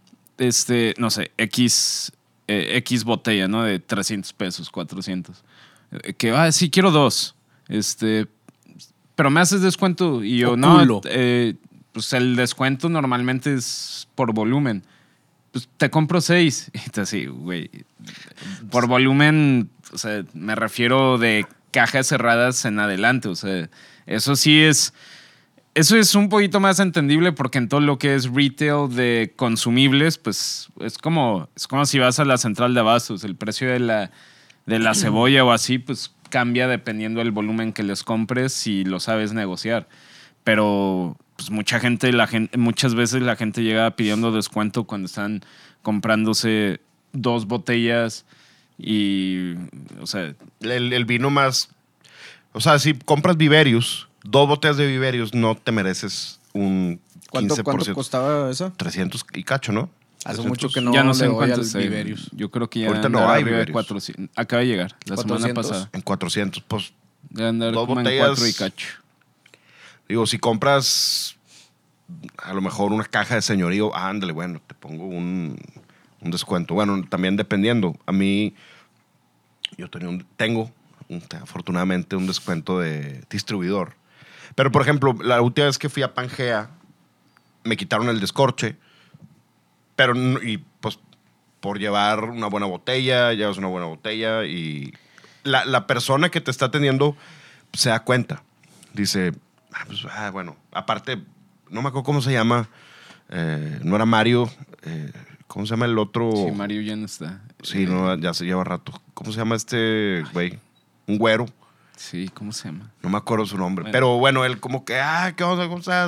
este, no sé, X, eh, X botella, ¿no? De trescientos pesos, cuatrocientos. Eh, Que, ah, sí, quiero dos. Este, pero me haces descuento. Y yo, O no, culo. eh, pues el descuento normalmente es por volumen. Pues te compro seis. Y tú así, güey. Por volumen, o sea, me refiero de cajas cerradas en adelante. O sea, eso sí es. Eso es un poquito más entendible porque en todo lo que es retail de consumibles, pues es como, es como si vas a la central de abastos. El precio de la, de la cebolla o así, pues cambia dependiendo del volumen que les compres si lo sabes negociar. Pero pues mucha gente, la gente, muchas veces la gente llega pidiendo descuento cuando están comprándose dos botellas y, o sea, El, el vino más... O sea, si compras Viverius, dos botellas de Viverius, no te mereces un ¿Cuánto, quince por ¿cuánto ciento. costaba eso? trescientos y cacho, ¿no? Hace trescientos. mucho que no, ya no sé le en doy cuánto al está. Viverius. Yo creo que ya Ahorita no andaba hay arriba de Viverius. cuatrocientos. Acaba de llegar la semana cuatrocientos. pasada. En cuatrocientos. Pues, Debe andar Dos como en botellas. cuatro y cacho. digo, si compras a lo mejor una caja de señorío, ah, ándale, bueno, te pongo un, un descuento. Bueno, también dependiendo. A mí, yo tenía un- tengo, un- afortunadamente, un descuento de distribuidor. Pero, por ejemplo, la última vez que fui a Pangea, me quitaron el descorche. Pero, no- y pues, por llevar una buena botella, llevas una buena botella y la, la persona que te está atendiendo se da cuenta. Dice, ah, pues, ah, bueno, aparte, no me acuerdo cómo se llama, eh, no era Mario, eh, ¿cómo se llama el otro? Sí, Mario ya no está. Sí, Eh, no, ya se lleva rato. ¿Cómo se llama este güey? Un güero. Sí, ¿cómo se llama? No me acuerdo su nombre. Bueno. Pero bueno, él como que, ah, ¿qué onda? ¿Cómo estás?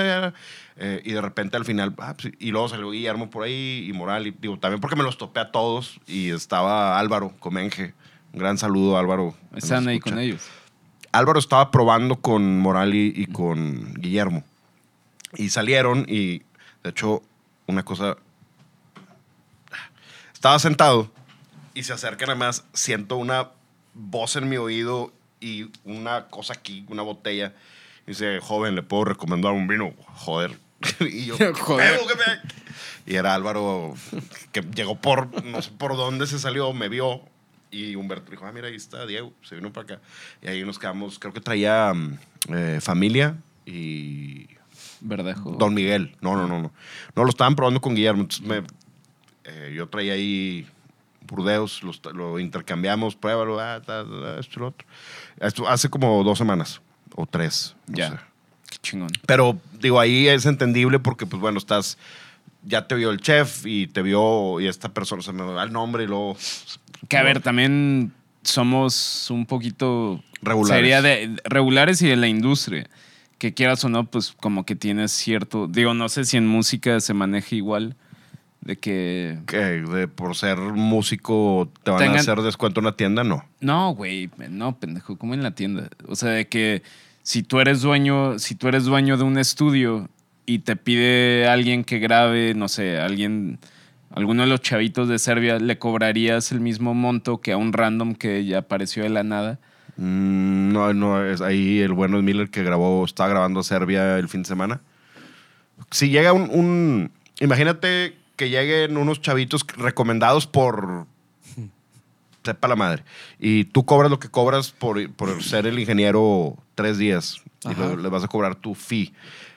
Eh, y de repente al final, ah, pues, y luego salió Guillermo por ahí y Moral. Y digo, también porque me los topé a todos. Y estaba Álvaro Comenge. Un gran saludo, Álvaro. que nos Están ahí escucha. con ellos. Álvaro estaba probando con Moral y, y con Guillermo. Y salieron y De hecho, una cosa... Estaba sentado y se acerca nada más, siento una voz en mi oído y una cosa aquí, una botella. Y dice, joven, ¿le puedo recomendar un vino? Joder. Y yo, Joder. "¿Pedo, qué me-?" Y era Álvaro, que llegó por, no sé por dónde se salió, me vio. Y Humberto dijo, ah, mira, ahí está Diego, se vino para acá. Y ahí nos quedamos, creo que traía eh, familia y... Verdejo. Don Miguel. No, no, no, no. No, lo estaban probando con Guillermo. Entonces me, eh, yo traía ahí Burdeos, los- lo intercambiamos, pruébalo, ah, ta, ta, esto y lo otro. Esto hace como dos semanas o tres. No Ya. sé. Qué chingón. Pero, digo, ahí es entendible porque, pues bueno, estás... Ya te vio el chef y te vio... Y esta persona se me da el nombre y luego... Que a ver, también somos un poquito... Regulares. Sería de regulares y de la industria. Que quieras o no, pues como que tienes cierto... Digo, no sé si en música se maneja igual. De que... Que de, por ser músico te van Tengan- a hacer descuento en una tienda, no. No, güey, no, pendejo, como en la tienda. O sea, de que si tú eres dueño, si tú eres dueño de un estudio y te pide alguien que grabe, no sé, alguien, alguno de los chavitos de Serbia, ¿le cobrarías el mismo monto que a un random que ya apareció de la nada? Mm, no, no, es ahí el bueno es Miller que grabó, estaba grabando Serbia el fin de semana. Si llega un, un- imagínate que lleguen unos chavitos recomendados por sepa la madre y tú cobras lo que cobras por, por ser el ingeniero tres días y Ajá. lo- le vas a cobrar tu fee.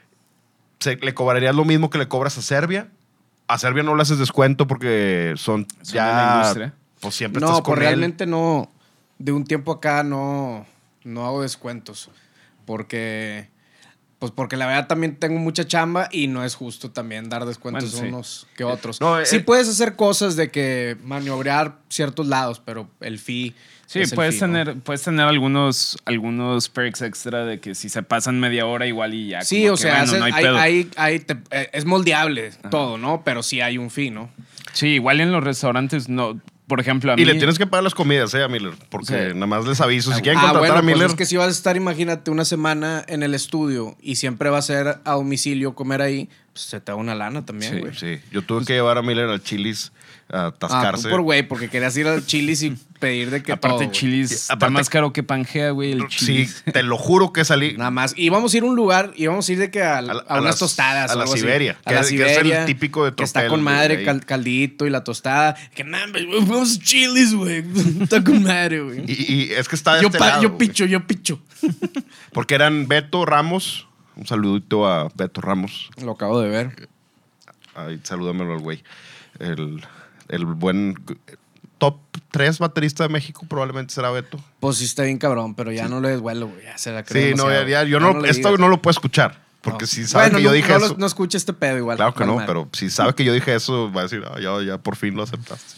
Se- ¿Le cobrarías lo mismo que le cobras a Serbia? A Serbia no le haces descuento porque son, Son ya... de la industria. Pues siempre No, estás con pues él. realmente no. De un tiempo acá no, no hago descuentos. Porque. Pues porque la verdad también tengo mucha chamba y no es justo también dar descuentos Bueno, sí. unos que otros. No, eh, sí eh. puedes hacer cosas de que maniobrar ciertos lados, pero el fee. Sí, es el puedes fee, ¿no? tener, puedes tener algunos, algunos perks extra de que si se pasan media hora igual y ya. Sí, como o que, sea, bueno, haces- no hay hay- pedo. hay- hay- te- eh, es moldeable todo, ¿no? Pero sí hay un fee, ¿no? Sí, igual en los restaurantes, no. Por ejemplo, a mí... Y le tienes que pagar las comidas, ¿eh? A Miller. Porque Sí. nada más les aviso. Si quieren Ah, contratar bueno, a Miller. pues es que si vas a estar, imagínate, una semana en el estudio y siempre va a ser a domicilio comer ahí, pues se te da una lana también, Sí, güey. Sí, yo tuve que llevar a Miller al Chili's a Ah, tú atascarse. por güey, porque querías ir al Chili's y pedir de que Aparte, todo, güey. chilis Y está aparte- más caro que Pangea, güey, el sí, chilis. te lo juro que salí. Nada más. Íbamos a ir a un lugar, íbamos a ir de que a, a, la- a unas las- tostadas. a o la algo así. Siberia, A que la es- que es el Siberia. típico de Que está Tropel, con güey, madre, ahí. cal- caldito y la tostada. Que nada, güey, vamos a Chili's, güey. Está con madre, güey. Y, y es que está de Yo, este pa- lado, yo güey. picho, yo picho. Porque eran Beto Ramos. Un saludito a Beto Ramos. Lo acabo de ver. Ay, salúdamelo al güey. El, el buen top tres baterista de México probablemente será Beto. Pues sí está bien cabrón, pero ya no le desvuelo, güey. Ya se la Sí, creo no, ya, demasiado. ya- yo Ya no, le esto digas. no lo puedo escuchar. Porque No. si sabe Bueno, que yo no- dije no lo- eso. no escucha este pedo igual. Claro que vale no, madre. pero si sabe que yo dije eso, va a decir, ah, ya, ya por fin lo aceptaste.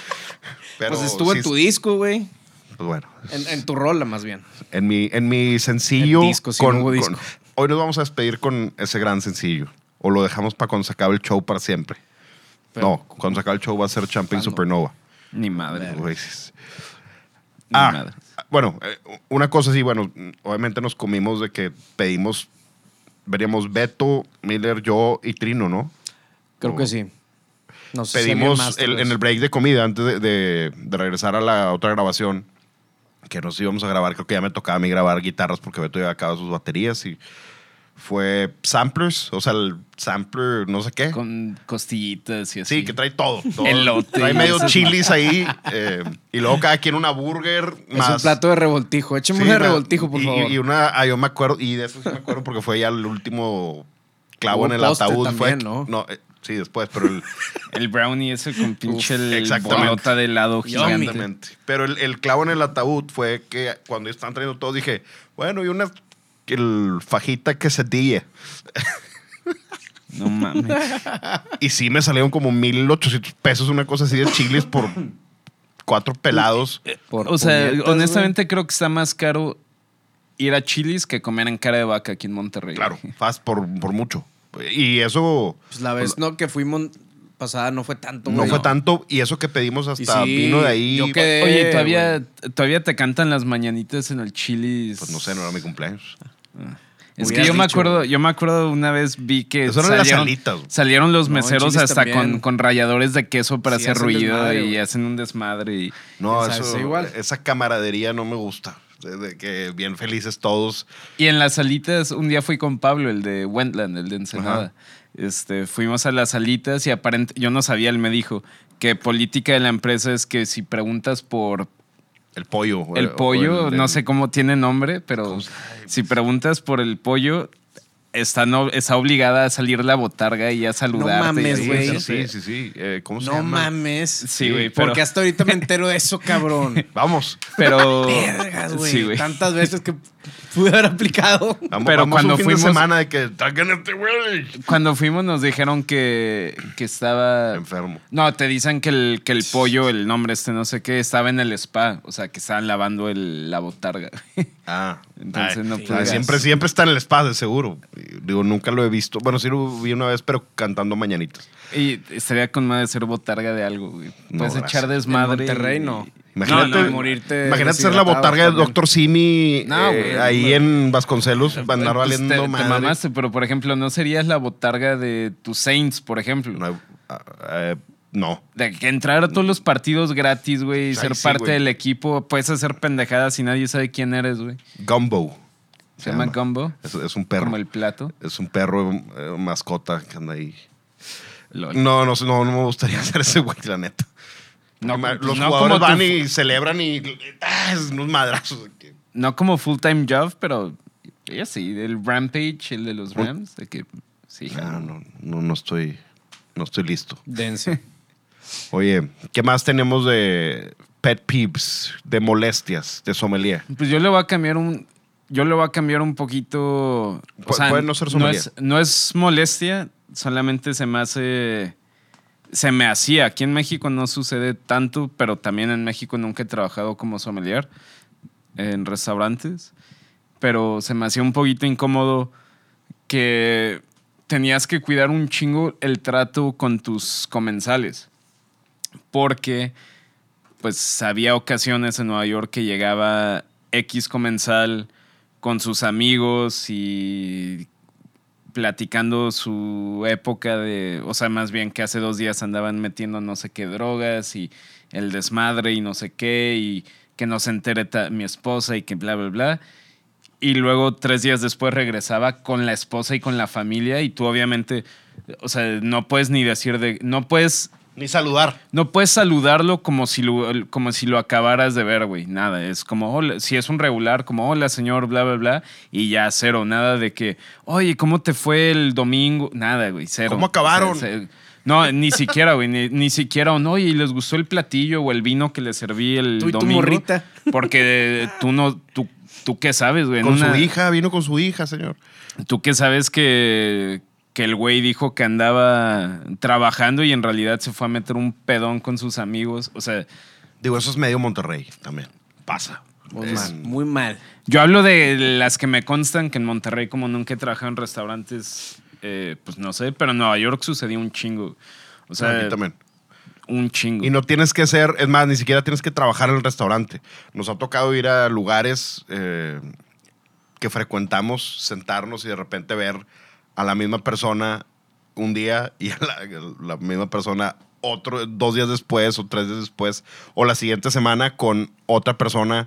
Pero Pues estuvo sí, en tu disco, güey. pues bueno, En, en tu rola, más bien. en mi, en mi sencillo. El disco, sí, con, no hubo con- disco. hoy nos vamos a despedir con ese gran sencillo. O lo dejamos para cuando se acabe el show para siempre. Pero- no, cuando se acabe el show va a ser Champagne ¿Cuándo? Supernova. Ni madre. Güey. Ni Ah, madre. bueno, eh, una cosa sí, bueno, obviamente nos comimos de que pedimos, veríamos Beto, Miller, yo y Trino, ¿no? Creo O- que sí. No sé si alguien Pedimos más, tal el- vez. en el break de comida antes de, de- de regresar a la otra grabación, que nos íbamos a grabar, creo que ya me tocaba a mí grabar guitarras porque Beto ya acababa sus baterías y fue samplers, o sea, el sampler no sé qué. Con costillitas y así. Sí, que trae todo. todo. Elote Trae y medio esas chilis ahí. eh, y luego cada quien una burger Es más. un plato de revoltijo. Échame Sí, una de ma- revoltijo, por y, favor. Y una, ah, yo me acuerdo, y de eso sí me acuerdo porque fue ya el último clavo Hubo en el postre ataúd. también, fue, ¿no? eh, sí, después, pero el, El brownie ese con pinche el exactamente. bolota de helado Yummy. gigante. exactamente. Pero el, el clavo en el ataúd fue que cuando estaban trayendo todos dije, bueno, y una el fajita quesadilla. No mames. Y sí me salieron como mil ochocientos pesos, una cosa así de chiles por cuatro pelados. Por O sea, puñetas, honestamente creo que está más caro ir a Chili's que comer en cara de vaca aquí en Monterrey. Claro, güey. fast por, por mucho. Y eso Pues la vez no que fuimos pasada no fue tanto, no güey. fue tanto. Y eso que pedimos hasta Y sí, vino de ahí. yo quedé- Oye, Eh, ¿todavía, todavía te cantan las mañanitas en el Chili's. Pues no sé, no era mi cumpleaños. Es Hubieras que yo me dicho, acuerdo, güey. yo me acuerdo una vez vi que Eso eran las salieron, salitas, güey. salieron los No, en meseros Chili's hasta también. con, con ralladores de queso para Sí, hacer hacen ruido desmadre, y güey. hacen un desmadre. Y, No, O sea, eso, es igual. esa camaradería no me gusta. De, de que bien felices todos. y en las salitas, un día fui con Pablo, el de Wentland, el de Ensenada. Ajá. Este, fuimos a las salitas y aparente, yo no sabía, él me dijo que política de la empresa es que si preguntas por El pollo. el o- pollo, o el- no el- sé cómo tiene nombre, pero ¿Cómo se- si preguntas por el pollo, está, no, está obligada a salir la botarga y a saludarte. mames, y a güey. Sí, hacerte- sí, sí, sí. Eh, ¿Cómo se No llama? mames. Sí, güey, pero- Porque hasta ahorita me entero de eso, cabrón. Vamos. Pero. Vergas, güey. Sí, güey. Tantas veces que pude haber aplicado. Vamos, Pero vamos cuando un fin fuimos- de semana de que traigan este güey. Cuando fuimos nos dijeron que, que estaba... Enfermo. No, te dicen que el, que el pollo, el nombre este no sé qué, estaba en el spa. O sea, que estaban lavando el, la botarga. Ah. Entonces Ay, no ah, puedes. siempre, siempre está en el spa, de seguro. Digo, nunca lo he visto. Bueno, sí lo vi una vez, pero cantando mañanitas. Y estaría con madre ser botarga de algo, güey. No, Puedes gracias. echar desmadre. En Monterrey, y- no. Imagínate, No, no, morirte imagínate ser la deshidratado botarga de también. doctor Simi No, eh, güey, ahí güey. en Vasconcelos. Va a andar Pues valiendo te, te madre. mamaste, pero por ejemplo, ¿no serías la botarga de tus Saints, por ejemplo? No, ah, eh, no. De que entrar a todos los partidos gratis, güey, y Ay, ser sí, parte güey. del equipo, puedes hacer pendejadas y nadie sabe quién eres, güey. Gumbo. Se llama Gumbo, Es, es un perro. como el plato. Es un perro eh, mascota que anda ahí. Lol. No, no, no, no me gustaría ser ese güey, la neta. No, Porque pues, los no jugadores como van tu- y celebran y ah, es unos madrazos. No como full-time job, pero ya sí, el Rampage, el de los Rams, de que sí. No, no, no, no estoy, no estoy listo. Dense. Oye, ¿qué más tenemos de pet peeves, de molestias, de sommelier? Pues yo le voy a cambiar un. Yo le voy a cambiar un poquito. O Pu- sea, puede no ser sommelier. es, no es molestia, solamente se me hace. Se me hacía. Aquí en México no sucede tanto, pero también en México nunca he trabajado como sommelier en restaurantes. Pero se me hacía un poquito incómodo que tenías que cuidar un chingo el trato con tus comensales. Porque, pues, había ocasiones en Nueva York que llegaba X comensal con sus amigos y platicando su época de, o sea, más bien que hace dos días andaban metiendo no sé qué drogas y el desmadre y no sé qué y que no se entere ta- mi esposa y que bla, bla, bla. Y luego tres días después regresaba con la esposa y con la familia y tú obviamente, o sea, no puedes ni decir de, no puedes... Ni saludar. No puedes saludarlo como si lo, como si lo acabaras de ver, güey. Nada, es como, hola, si es un regular, como, hola, señor, bla, bla, bla. Y ya, cero. Nada de que, oye, ¿cómo te fue el domingo? Nada, güey, cero. ¿Cómo acabaron? O sea, se- no, ni siquiera, güey, ni, ni siquiera un, oye, ¿y les gustó el platillo o el vino que les serví el Tú y tu domingo? morrita. Porque tú no, tú, tú qué sabes, güey. En Con una- su hija, vino con su hija, señor. Tú que sabes que, que el güey dijo que andaba trabajando y en realidad se fue a meter un pedón con sus amigos. O sea, Digo, eso es medio Monterrey también. Pasa. Muy Es- mal. Muy mal. yo hablo de las que me constan que en Monterrey, como nunca he trabajado en restaurantes, eh, pues no sé, pero en Nueva York sucedió un chingo. O sea, Aquí también. un chingo. Y no tienes que ser, es más, ni siquiera tienes que trabajar en el restaurante. Nos ha tocado ir a lugares eh, que frecuentamos, sentarnos y de repente ver a la misma persona un día y a la, la misma persona otro, dos días después o tres días después o la siguiente semana con otra persona.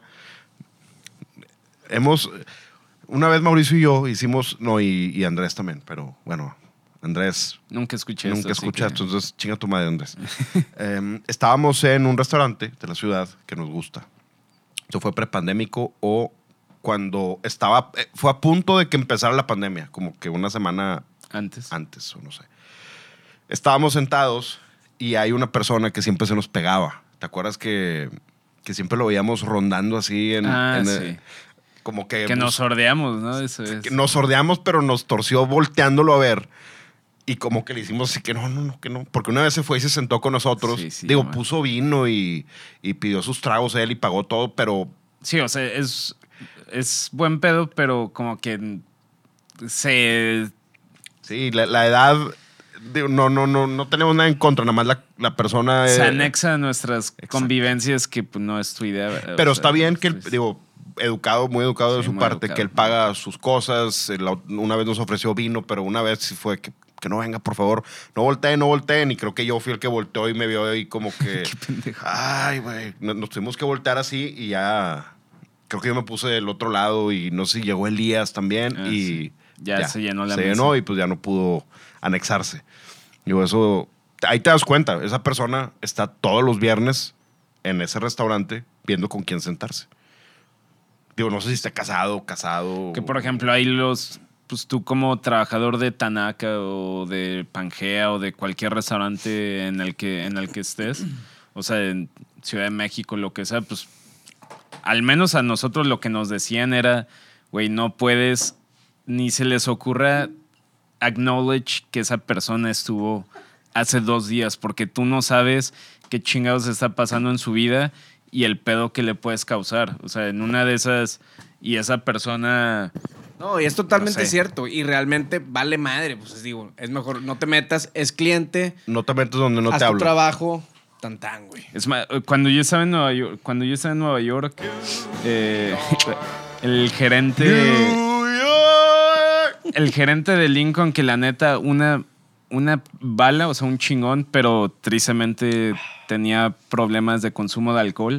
Hemos, una vez Mauricio y yo hicimos, no, y, y Andrés también, pero bueno, Andrés Nunca escuché nunca esto. así escuchaste, que- entonces chinga tu madre, Andrés. Eh, estábamos en un restaurante de la ciudad que nos gusta. Esto fue prepandémico o cuando estaba, eh, fue a punto de que empezara la pandemia, como que una semana Antes. antes o no sé. Estábamos sentados y hay una persona que siempre se nos pegaba. ¿Te acuerdas que, que siempre lo veíamos rondando así en... Ah, en, sí. eh, como que... Que nos bus- sordeamos, ¿no? Eso es. que nos sordeamos, pero nos torció volteándolo a ver. Y como que le hicimos así que no, no, no, que no. Porque una vez se fue y se sentó con nosotros. Sí, sí, Digo, man. puso vino y, y pidió sus tragos él y pagó todo, pero Sí, o sea, es, es buen pedo, pero como que se... sí, la, la edad, digo, no, no, no, no tenemos nada en contra, nada más la, la persona. se eh, anexa a nuestras convivencias que pues, no es tu idea. Pero o sea, está bien que, el- pues, digo, educado, muy educado Sí, de su muy parte, educado. que él paga sus cosas. Él, una vez nos ofreció vino, pero una vez sí fue que, que no venga, por favor. No volteen, no volteen. Y creo que yo fui el que volteó y me vio ahí como que... Qué pendejo. Ay, güey. Nos, nos tuvimos que voltear así y ya... Creo que yo me puse del otro lado y no sé si llegó Elías también Ah, y... sí. Ya se llenó la Se mesa. llenó y pues ya no pudo anexarse. Digo, eso... Ahí te das cuenta. Esa persona está todos los viernes en ese restaurante viendo con quién sentarse. Digo, no sé si está casado, casado. Que por ejemplo, hay los, pues tú como trabajador de Tanaka o de Pangea o de cualquier restaurante en el que, en el que estés, o sea, en Ciudad de México, lo que sea, pues al menos a nosotros lo que nos decían era, güey, no puedes, ni se les ocurra acknowledge que esa persona estuvo hace dos días, porque tú no sabes qué chingados está pasando en su vida y el pedo que le puedes causar. O sea, en una de esas, y esa persona... No, y es totalmente No sé. cierto. Y realmente vale madre. Pues digo, es mejor no te metas, es cliente, No te metes donde no haz te tu hablo. trabajo, tan tan, güey. Es más, cuando yo estaba en Nueva York, cuando yo estaba en Nueva York, eh, el gerente... New York. El gerente de Lincoln, que la neta, una, una bala, o sea, un chingón, pero tristemente tenía problemas de consumo de alcohol.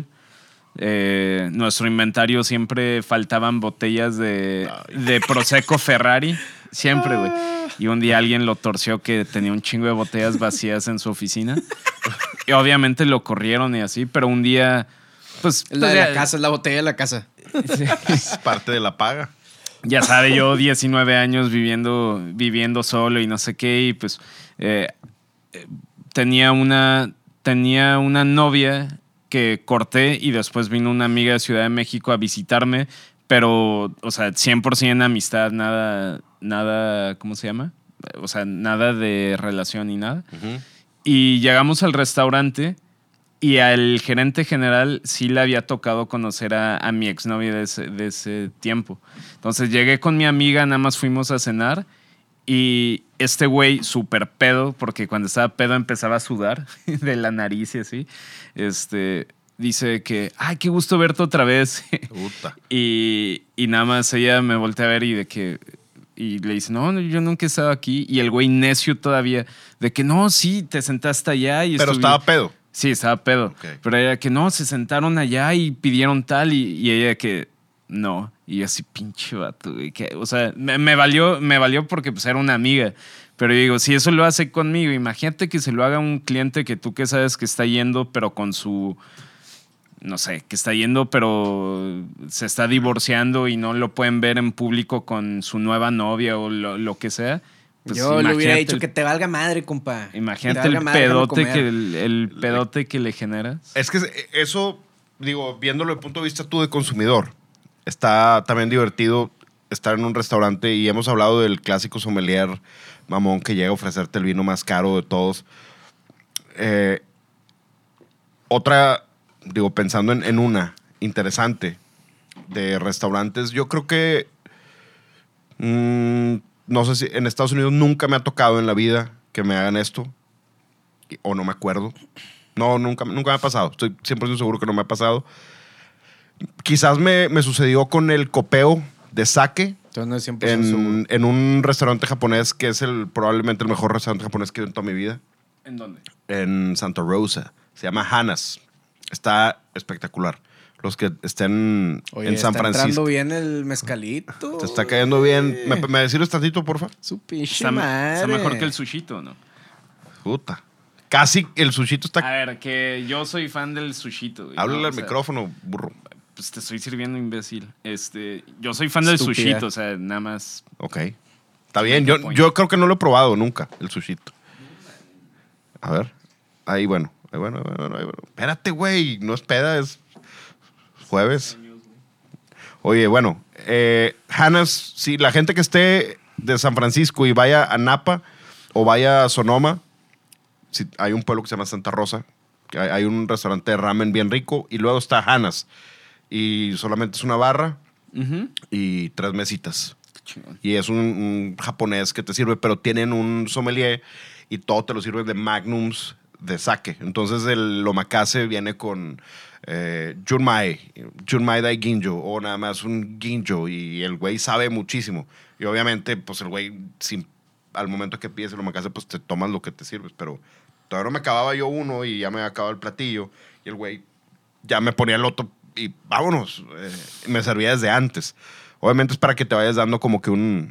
Eh, nuestro inventario siempre faltaban botellas de, de Prosecco Ferrari. Siempre, güey. Y un día alguien lo torció que tenía un chingo de botellas vacías en su oficina. Y obviamente lo corrieron y así, pero un día, pues... Es la pues de ya- la casa, es la botella de la casa. Es parte de la paga. Ya sabe, yo diecinueve años viviendo, viviendo solo y no sé qué, y pues eh, eh, tenía, una, tenía una novia que corté y después vino una amiga de Ciudad de México a visitarme, pero, o sea, cien por ciento amistad, nada, nada, ¿cómo se llama? O sea, nada de relación ni nada. Ujú. Y llegamos al restaurante y al gerente general sí le había tocado conocer a, a mi exnovia de ese, de ese tiempo. Entonces llegué con mi amiga, nada más fuimos a cenar y este güey súper pedo, porque cuando estaba pedo empezaba a sudar de la nariz y así, este, dice que, ay, qué gusto verte otra vez. Puta. Y, y nada más ella me voltea a ver y de que... Y le dice, no, no, yo nunca he estado aquí. Y el güey necio todavía, de que no, sí, te sentaste allá. Y Pero estuvi-". estaba pedo. Sí, estaba pedo. Ok. Pero ella que no, se sentaron allá y pidieron tal. Y, y ella que no. Y yo así, pinche vato, güey. que- o sea, me, me valió, me valió porque pues era una amiga. Pero yo digo, si eso lo hace conmigo, imagínate que se lo haga un cliente que tú que sabes que está yendo, pero con su... No sé, que está yendo, pero se está divorciando y no lo pueden ver en público con su nueva novia o lo, lo que sea. Pues Yo le hubiera imagínate dicho el- que te valga madre, compa. Imagínate Te el valga madre, déjame pedote, comer. que, el, el pedote que le generas. Es que eso, digo, viéndolo desde el punto de vista tú de consumidor, está también divertido estar en un restaurante y hemos hablado del clásico sommelier mamón que llega a ofrecerte el vino más caro de todos. Eh, otra, digo, pensando en, en una interesante de restaurantes, yo creo que mm, no sé si en Estados Unidos nunca me ha tocado en la vida que me hagan esto o no me acuerdo. No, nunca, nunca me ha pasado. Estoy cien por ciento seguro que no me ha pasado. Quizás me, me sucedió con el copeo de sake Entonces no es cien por ciento seguro. en, en un restaurante japonés que es el, probablemente el mejor restaurante japonés que he ido en toda mi vida. ¿En dónde? En Santa Rosa. Se llama Hana's. Está espectacular. Los que estén Oye, en San está Francisco. entrando bien el mezcalito. Te está cayendo bien. ¿Me, me decirles tantito, porfa? Su pinche Está, madre. está mejor que el sushito, ¿no? Puta. Casi el sushito A está... ver, que yo soy fan del sushito. güey, Háblale ¿no? O al sea, micrófono, burro. Pues te estoy sirviendo, imbécil. Este, yo soy fan del Estúpida. sushito, o sea, nada más. Ok. Está bien. Yo, yo creo que no lo he probado nunca, el sushito. A ver. Ahí, bueno. Ahí, bueno, ahí, bueno, ahí, bueno. Espérate, güey. No es peda, es jueves. Oye, bueno. Eh, Hana's, si la gente que esté de San Francisco y vaya a Napa o vaya a Sonoma, si, hay un pueblo que se llama Santa Rosa. Que hay, hay un restaurante de ramen bien rico. Y luego está Hana's. Y solamente es una barra Ujú. y tres mesitas. Qué chingón. Y es un, un japonés que te sirve, pero tienen un sommelier y todo te lo sirve de magnums de sake. Entonces el omakase viene con eh, junmai, junmai dai ginjo, o nada más un ginjo, y el güey sabe muchísimo. Y obviamente, pues el güey, sin, al momento que pides el omakase, pues te tomas lo que te sirves, pero todavía no me acababa yo uno y ya me había acabado el platillo, y el güey ya me ponía el otro y vámonos. Eh, me servía desde antes. Obviamente es para que te vayas dando como que un,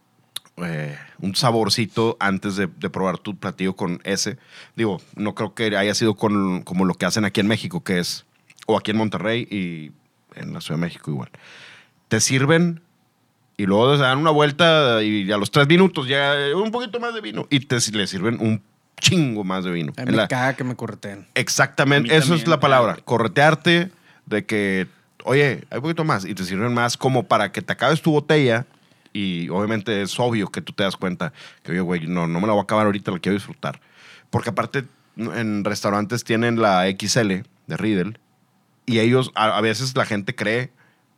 eh, un saborcito antes de, de probar tu platillo con ese. Digo, no creo que haya sido con, como lo que hacen aquí en México, que es, o aquí en Monterrey y en la Ciudad de México igual. Te sirven y luego te dan una vuelta y a los tres minutos ya un poquito más de vino y te le sirven un chingo más de vino. A En mí me la- caga que me correteen. Exactamente, A mí eso es también, la palabra. claro. Corretearte de que, oye, hay un poquito más y te sirven más como para que te acabes tu botella y obviamente es obvio que tú te das cuenta que, oye, güey, no, no me la voy a acabar ahorita, la quiero disfrutar. Porque aparte en restaurantes tienen la X L de Riedel y ellos, a, a veces la gente cree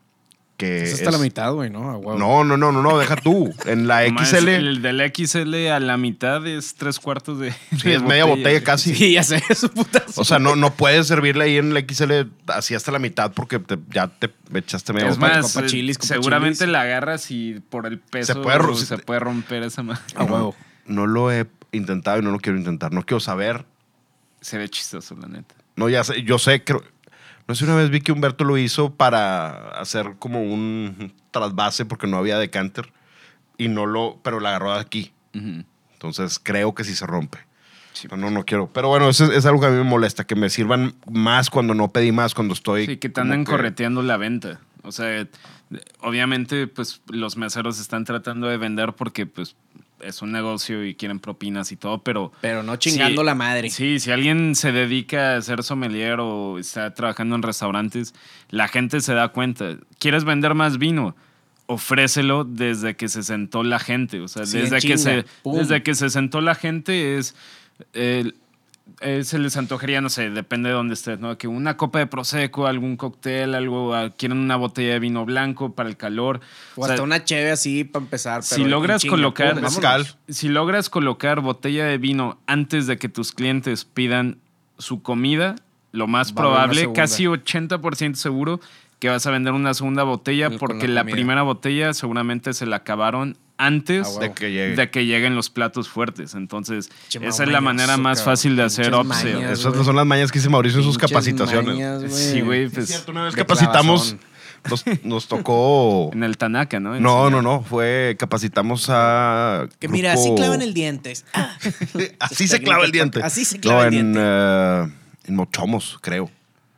que Es hasta es- la mitad, güey, ¿no? A huevo. No, no, no, no, no, deja tú. En la Nomás X L, El del X L a la mitad es tres cuartos de. sí, de es media botella güey. casi. Sí, ya sé, eso putazo. O sea, no, no puedes servirle ahí en el X L así hasta la mitad porque te- ya te echaste media Es botella. más, compa eh, chilis, compa seguramente chilis. la agarras y por el peso Se puede ro- se puede romper esa madre. A huevo. No lo he intentado y no lo quiero intentar. No quiero saber. Se ve chistoso, la neta. No, ya sé, yo sé, creo, no sé, una vez vi que Humberto lo hizo para hacer como un trasvase porque no había decanter y no lo, pero la agarró de aquí. Ujú. Entonces creo que sí se rompe. No, no, no quiero. Pero bueno, eso es, es algo que a mí me molesta, que me sirvan más cuando no pedí más, cuando estoy... Sí, que te como andan que- correteando la venta. O sea, obviamente, pues los meseros están tratando de vender porque, pues, es un negocio y quieren propinas y todo, pero... Pero no chingando Sí, la madre. Sí, si alguien se dedica a ser sommelier o está trabajando en restaurantes, la gente se da cuenta. ¿Quieres vender más vino? Ofrécelo desde que se sentó la gente. O sea, Sí, en desde, que chinga. se, Pum. desde que se sentó la gente es... eh, eh, se les antojaría, no sé, depende de dónde estés, ¿no? Que una copa de prosecco, algún cóctel, algo, ah, quieren una botella de vino blanco para el calor. O O sea, hasta una cheve así para empezar. si pero en logras chinga, colocar pum, mezcal. vámonos. si logras colocar botella de vino antes de que tus clientes pidan su comida, lo más Va a haber una probable, segunda. casi ochenta por ciento seguro que vas a vender una segunda botella Con porque la la comida. primera botella seguramente se la acabaron antes Ah, De huevo. que llegue. de que lleguen los platos fuertes. Entonces, Che, esa es la mañoso, manera más cabrón. fácil de hacer Pinches upsell. mañas. Esas güey. son las mañas que dice Mauricio en sus Pinches capacitaciones. mañas, güey. Sí, güey, Sí, pues es cierto, una vez de capacitamos, clavazón. nos, nos tocó... en el Tanaka, ¿no? No, Enseñar. no, no, fue capacitamos a... Que mira, grupo- así clavan el diente. Ah, así se clava el diente. Así se clava no, el en, diente. eh, en Mochomos, creo.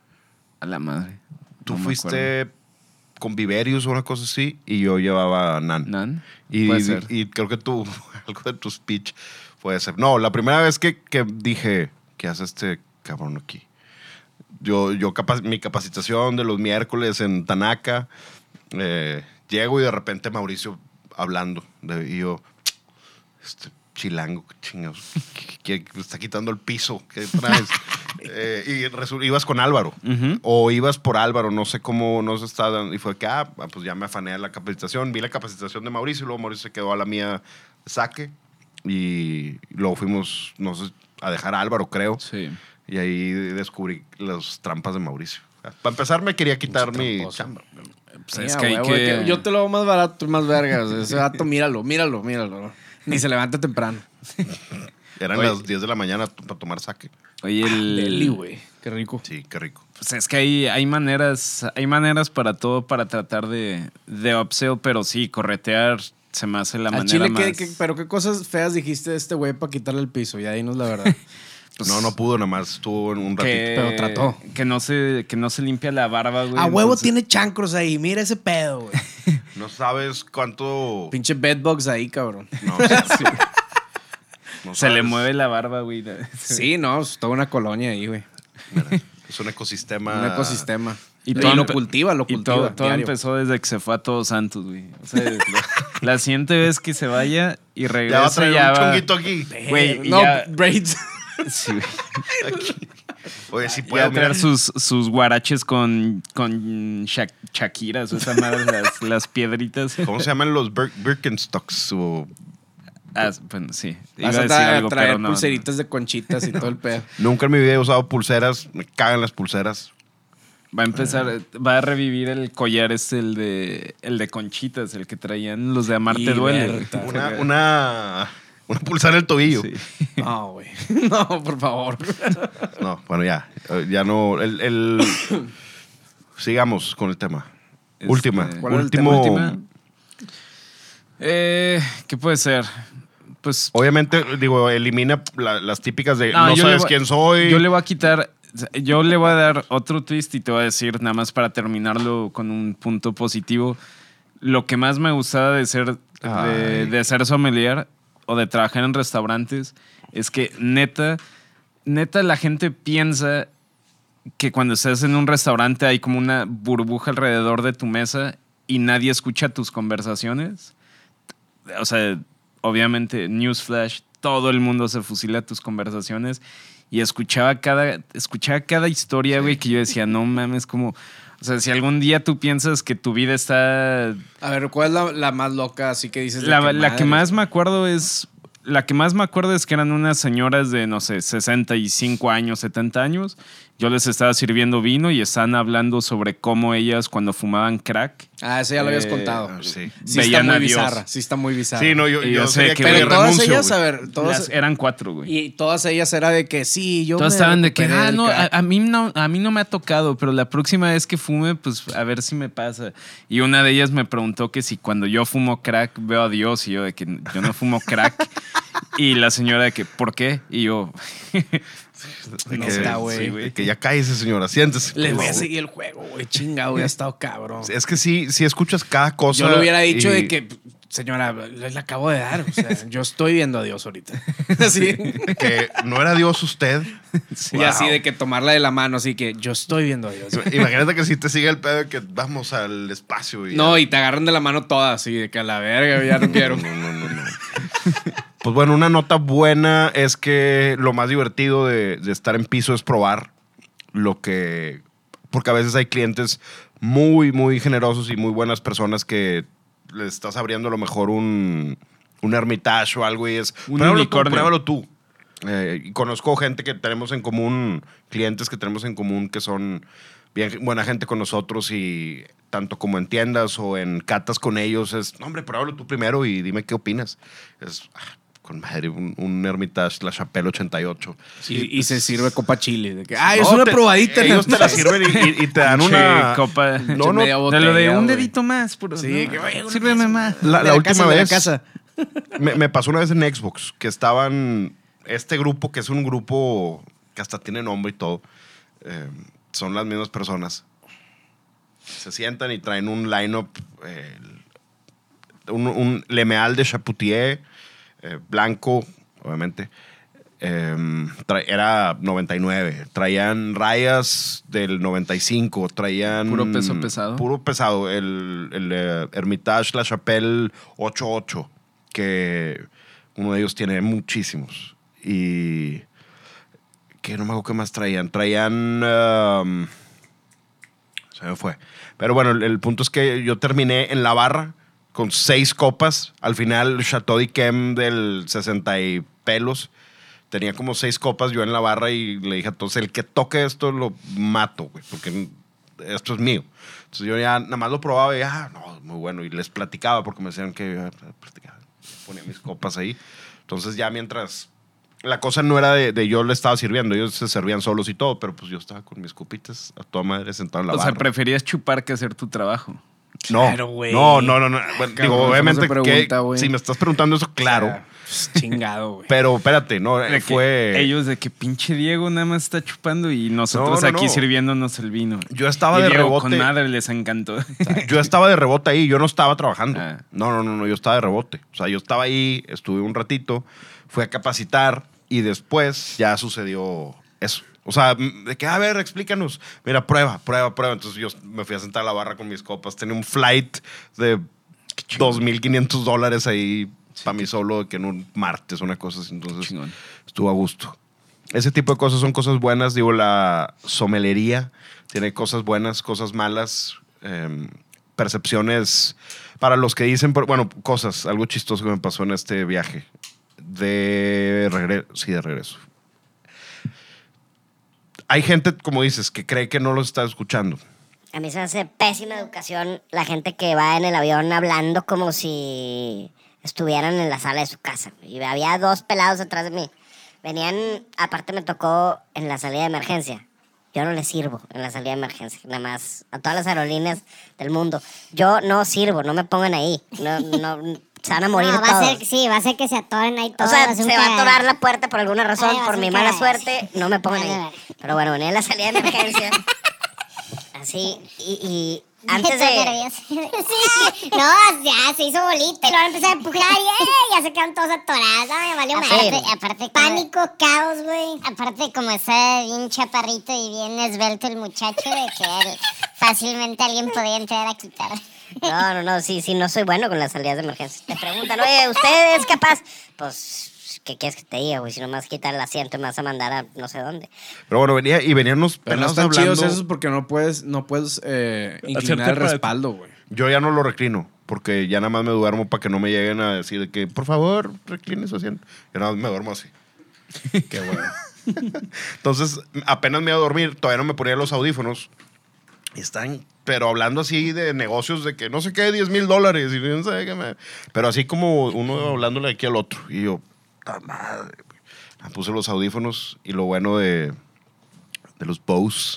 A la madre. Tú No me fuiste con Viverius o una cosa así y yo llevaba Nan. ¿Nan? Y, Puede ser. y creo que tú, algo de tu speech puede ser. No, la primera vez que, que dije, ¿qué hace este cabrón aquí? Yo, yo capa- mi capacitación de los miércoles en Tanaka, eh, llego y de repente Mauricio hablando. De, y yo, este chilango, qué chingados, que, que está quitando el piso, ¿qué traes? Eh, y resu- ibas con Álvaro. Ujú. O ibas por Álvaro, no sé cómo nos está dando. Y fue que, ah, pues ya me afané a la capacitación. Vi la capacitación de Mauricio y luego Mauricio se quedó a la mía de saque. Y luego fuimos, no sé, a dejar a Álvaro, creo. Sí. Y ahí descubrí las trampas de Mauricio. Para empezar, me quería quitar Pinche mi tramposo. chamba. Pues Sí, es a que hay huevo, que... de que Yo te lo hago más barato y más vergas. Ese vato, míralo, míralo, míralo. Ni se levanta temprano. Eran Oye. las diez de la mañana para tomar saque. Oye, el... Deli, güey. Qué rico. Sí, qué rico. Pues es que hay, hay maneras, hay maneras para todo para tratar de, de upsell, pero sí, corretear se me hace la Al manera chile, más... ¿qué, qué- pero qué cosas feas dijiste de este güey para quitarle el piso. Ya dinos la verdad. Pues, no, no pudo, nada más estuvo en un ratito. que, Pero trató. Que no se, que no se limpia la barba, güey. A huevo entonces- tiene chancros ahí. Mira ese pedo, güey. No sabes cuánto... Pinche bedbugs ahí, cabrón. No, Sí. no Se le sabes. mueve la barba, güey. Sí, no, es toda una colonia ahí, güey. Mira, es un ecosistema. Un ecosistema. Y Y, todo lo empe- cultiva, lo Y cultiva. todo, todo diario. empezó desde que se fue a Todos Santos, güey. O sea, la, la siguiente vez que se vaya y regrese Ya va a traer ya un va- chonguito aquí. Güey, no, ya- braids. Sí, güey. Aquí. Oye, sí Voy puedo, a traer mira. sus, sus guaraches con, con Sha- Shakiras o esa madre, las, las piedritas. ¿Cómo se llaman los Bir- Birkenstocks? O Ah, bueno, sí. Iba Vas a a decir tra- algo, traer pero no, pulseritas de conchitas y todo el pedo. Nunca en mi vida he usado pulseras. Me cagan las pulseras. no. Va a empezar, va a revivir el collar este, el de, el de conchitas, el que traían los de Amarte Y Duele. Berta. Una, una, una pulsera en el tobillo. Sí. No, güey. No, por favor. No, bueno, ya. eh, Ya no. El, el- Sigamos con el tema. Este, Última. ¿cuál era el Último. tema? Última. Eh, ¿Qué puede ser? Pues Obviamente, digo, elimina la- las típicas de No, no, yo le sabes voy- quién soy. yo le voy a quitar, yo le voy a dar otro twist y te voy a decir, nada más para terminarlo con un punto positivo. Lo que más me gustaba de ser, de, Ay. de ser sommelier o de trabajar en restaurantes es que neta, neta la gente piensa que cuando estás en un restaurante hay como una burbuja alrededor de tu mesa y nadie escucha tus conversaciones. O sea, obviamente, newsflash, todo el mundo se fusila tus conversaciones y escuchaba cada, escuchaba cada historia, güey, que yo decía, no mames, como... O sea, si algún día tú piensas que tu vida está... A ver, ¿cuál es la, la más loca así que dices? de La, que la que madres? más me acuerdo es... La que más me acuerdo es que eran unas señoras de, no sé, sesenta y cinco años, setenta años. Yo les estaba sirviendo vino y estaban hablando sobre cómo ellas cuando fumaban crack... Ah, eso ya lo habías Eh, contado. Ah, sí. Sí veían está a muy Dios. bizarra. Sí está muy bizarra. Sí, no, yo, Y yo yo sé sería que- que Pero le todas renuncio, ellas, güey. a ver, todas... Las- eran cuatro, güey. Y todas ellas era de que sí, yo Todos me estaban de que, recuperé ah, del no, a, crack". a mí no, a mí no me ha tocado, pero la próxima vez que fume, pues a ver si me pasa. Y una de ellas me preguntó que si cuando yo fumo crack veo a Dios y yo de que yo no fumo crack. Y la señora de que, ¿por qué? Y yo, De No que, está, güey. sí, güey, que ya cállese, señora, siéntese. Les por voy a favor. seguir el juego, güey. Chinga, güey, ha estado cabrón. Es que sí, sí escuchas cada cosa. Yo le hubiera dicho y- de que, señora, le, le acabo de dar. O sea, yo estoy viendo a Dios ahorita. Así. que no era Dios usted. Y así de que tomarla de la mano, así que yo estoy viendo a Dios. Imagínate que si te sigue el pedo de que vamos al espacio. Y No, y te agarran de la mano todas, así de que a la verga, ya no quiero. No, no, no, no. Pues bueno, una nota buena es que lo más divertido de, de estar en piso es probar lo que... Porque a veces hay clientes muy, muy generosos y muy buenas personas que le estás abriendo a lo mejor un, un Hermitage o algo y es... Un pruébalo tú, unicornio. pruébalo tú. Eh, y conozco gente que tenemos en común, clientes que tenemos en común que son bien buena gente con nosotros y tanto como en tiendas o en catas con ellos es, no hombre, pruébalo tú primero y dime qué opinas. Es, ah, con madre, un, un Hermitage La Chapelle ochenta y ocho. Y, y se sirve copa chile. De que, ay, es No, una te- probadita. Ellos te la sirven y, y- y te dan Che, una... copa. No, no, Media de botella, lo de un güey. dedito más, puro. Sí, no, que, güey, una sírveme más. La, De la la última casa, de la vez casa. Me, me pasó una vez en Xbox que estaban este grupo que es un grupo que hasta tiene nombre y todo. eh, son las mismas personas. Se sientan y traen un lineup eh, un, un Lemeal de Chapoutier eh, blanco, obviamente. Eh, tra- era noventa y nueve. Traían rayas del noventa y cinco. Traían. Puro peso pesado. Puro pesado. El, el eh, Hermitage La Chapelle ochenta y ocho. Que uno de ellos tiene muchísimos. Y. Que no me acuerdo qué más traían. Traían. um, se me fue. Pero bueno, el, el punto es que yo terminé en la barra con seis copas. Al final, Chateau d'Yquem del sesenta y pelos. Tenía como seis copas yo en la barra y le dije a todos, el que toque esto lo mato, güey, porque esto es mío. Entonces yo ya nada más lo probaba y, ah, no, muy bueno. Y les platicaba porque me decían que yo platicaba. Ponía mis copas ahí. Entonces ya mientras... La cosa no era de, de yo le estaba sirviendo, ellos se servían solos y todo, pero pues yo estaba con mis copitas a toda madre sentado en la O barra. sea, preferías chupar que hacer tu trabajo. No, Claro, güey. no, no, no, no. Bueno, Cabrón, digo, eso no obviamente se pregunta, que güey. si me estás preguntando eso, claro. O sea, pues, chingado, güey. Pero espérate, no, De que fue... Ellos de que pinche Diego nada más está chupando y nosotros No, no, aquí no. sirviéndonos el vino. Yo estaba Y de Diego, rebote. con madre les encantó. Yo estaba de rebote ahí, yo no estaba trabajando. Ah. No, no, no, no, yo estaba de rebote. O sea, yo estaba ahí, estuve un ratito, fui a capacitar y después ya sucedió eso. O sea, de que, a ver, explícanos. Mira, prueba, prueba, prueba. Entonces yo me fui a sentar a la barra con mis copas. Tenía un flight de dos mil quinientos dólares ahí para mí solo, que en un martes, una cosa así. Entonces Chingón. estuvo a gusto. Ese tipo de cosas son cosas buenas. Digo, la somelería tiene cosas buenas, cosas malas. Eh, percepciones para los que dicen, bueno, cosas, algo chistoso que me pasó en este viaje. De regreso, sí, de regreso. Hay gente, como dices, que cree que no los está escuchando. A mí se me hace pésima educación la gente que va en el avión hablando como si estuvieran en la sala de su casa. Y había dos pelados atrás de mí. Venían, aparte me tocó en la salida de emergencia. Yo no les sirvo en la salida de emergencia, nada más a todas las aerolíneas del mundo. Yo no sirvo, no me pongan ahí. No, no, se van a morir No, va todos. a ser, sí, va a ser que se atoren ahí O todos. sea, va a ser se un va a cagadero. atorar la puerta por alguna razón, Ay, va a por ser mi un mala cagadero. suerte, no me pongan Vale, ahí. vale. Pero bueno, venía en la salida de emergencia. Así, y, y antes Estoy de... nerviosa. Sí. No, ya se hizo bolita y luego empezó a empujar y ¡eh! Ya se quedaron todos atorados. Ay, me valió Aparte- madre. Aparte, pánico, caos, güey. Aparte, como está bien chaparrito y bien esbelto el muchacho, de que él, fácilmente alguien podía entrar a quitar. No, no, no, sí, sí, no soy bueno con las salidas de emergencia. Te preguntan, oye, ¿usted es capaz? Pues, ¿qué quieres que te diga, güey? Si nomás quitar el asiento y me vas a mandar a no sé dónde. Pero bueno, venía y venían unos Pero no pelados están hablando. chidos esos porque no puedes, no puedes eh, inclinar Hacerte el para- respaldo, güey. Yo ya no lo reclino, porque ya nada más me duermo para que no me lleguen a decir de que, por favor, recline su asiento. Yo nada más me duermo así. Qué bueno. Entonces, apenas me iba a dormir, todavía no me ponía los audífonos. Y están, pero hablando así de negocios de que no sé qué, diez mil dólares. Y no sé qué me... Pero así como uno hablándole aquí al otro. Y yo, ¡ta madre! Me puse los audífonos y lo bueno de, de los Bose,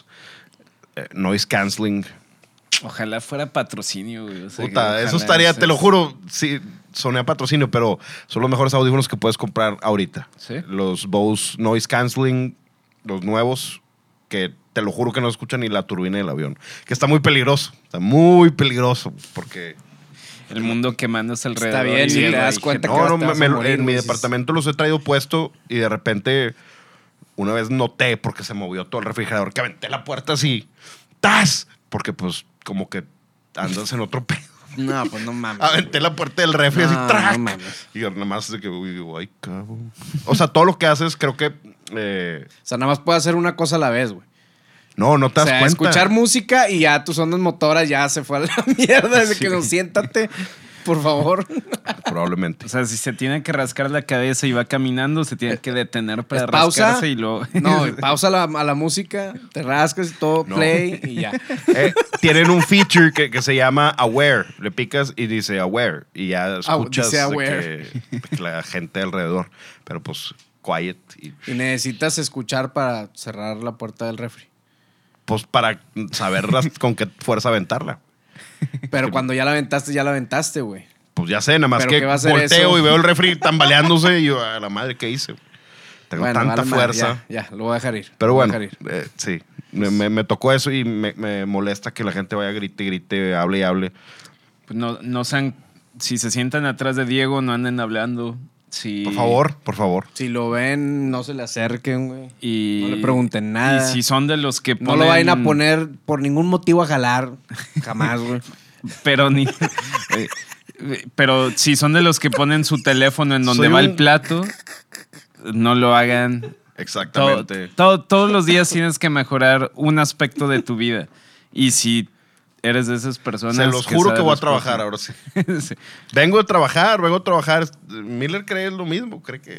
eh, noise canceling. Ojalá fuera patrocinio, güey. O sea, Puta, que eso ojalá estaría, ese- te lo juro, sí, sonea patrocinio, pero son los mejores audífonos que puedes comprar ahorita. ¿Sí? Los Bose Noise Canceling, los nuevos, que te lo juro que no escuchan ni la turbina del avión. Que está muy peligroso, está muy peligroso, porque... El mundo quemándose alrededor. Está bien, y si te luego das hay cuenta gente- que No, no, te vas me- a me- morir, en mi güey. departamento los he traído puesto y de repente una vez noté, porque se movió todo el refrigerador, que aventé la puerta así, ¡tas! Porque pues como que andas en otro pedo. No, pues no mames. Aventé la puerta del refri así, No, ¡trac! no mames. Y yo nada más de que, uy, digo, ay, cabrón. O sea, todo lo que haces, creo que. eh, O sea, nada más puedes hacer una cosa a la vez, güey. no, no te O das sea, cuenta. escuchar música y ya tus ondas motoras ya se fue a la mierda. Desde que no, siéntate, por favor. Probablemente. O sea, si se tiene que rascar la cabeza y va caminando, se tiene que detener para Es pausa. rascarse y luego... No, pausa la- a la música, te rascas y todo, No. play y ya. Eh, tienen un feature que, que se llama Aware. Le picas y dice Aware. Y ya escuchas dice de Aware. que, que la gente alrededor. Pero pues, quiet. Y, Y necesitas escuchar para cerrar la puerta del refri. pues para saber las- con qué fuerza aventarla. Pero cuando ya la aventaste, ya la aventaste, güey. Pues ya sé, nada más ¿Pero que qué va a hacer volteo eso? y veo el refri tambaleándose y yo, a la madre, ¿qué hice? Tengo Bueno, tanta vale madre, fuerza. Ya, ya, lo voy a dejar ir. Pero lo voy a bueno, dejar ir. eh, sí, me, me- me tocó eso y me, me molesta que la gente vaya grite, grite, hable y hable. Pues no, no sean... Si se sientan atrás de Diego, no anden hablando. Si, Por favor, por favor. Si lo ven, no se le acerquen, güey. Y, No le pregunten nada. Y si son de los que No ponen... lo vayan a poner por ningún motivo a jalar. Jamás, güey. Pero ni... eh, pero si son de los que ponen su teléfono en donde Soy va un- el plato, no lo hagan. Todo- Exactamente. todo- todos los días tienes que mejorar un aspecto de tu vida. Y si eres de esas personas... Se los juro que saben voy a los trabajar cosas- ahora sí. Sí. Vengo de trabajar, vengo a trabajar. Miller cree lo mismo, cree que...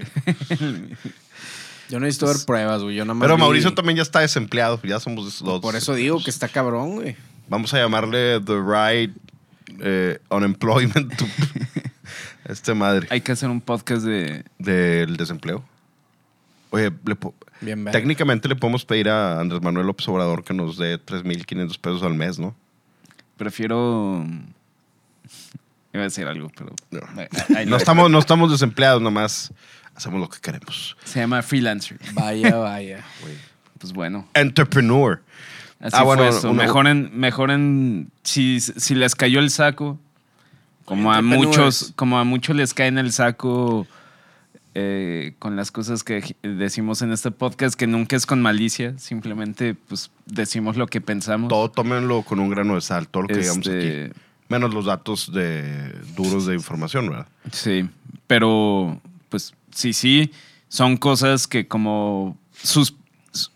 Yo necesito ver pruebas, güey. Yo nada más Pero vi- Mauricio también ya está desempleado, ya somos dos. Por eso digo que está cabrón, güey. Vamos a llamarle The Right eh, Unemployment to- este madre Hay que hacer un podcast de... del desempleo. Oye, le po- Bien, verga. técnicamente le podemos pedir a Andrés Manuel López Obrador que nos dé tres mil quinientos pesos al mes, ¿no? Prefiero... Iba a decir algo, pero... No. Ahí- ahí lo No dejo. estamos, no estamos desempleados, nomás hacemos lo que queremos. Se llama freelancer. Vaya, vaya. Pues bueno. Entrepreneur. Así Ah, bueno, fue eso. uno- Mejoren, mejoren si, si les cayó el saco, como a Entrepreneurs. muchos, como a muchos les cae en el saco eh, con las cosas que decimos en este podcast, que nunca es con malicia, simplemente pues decimos lo que pensamos. Todo tómenlo con un grano de sal, todo lo que digamos Este, aquí. Menos los datos de duros de información, ¿verdad? Sí, pero pues sí, sí, son cosas que como sus...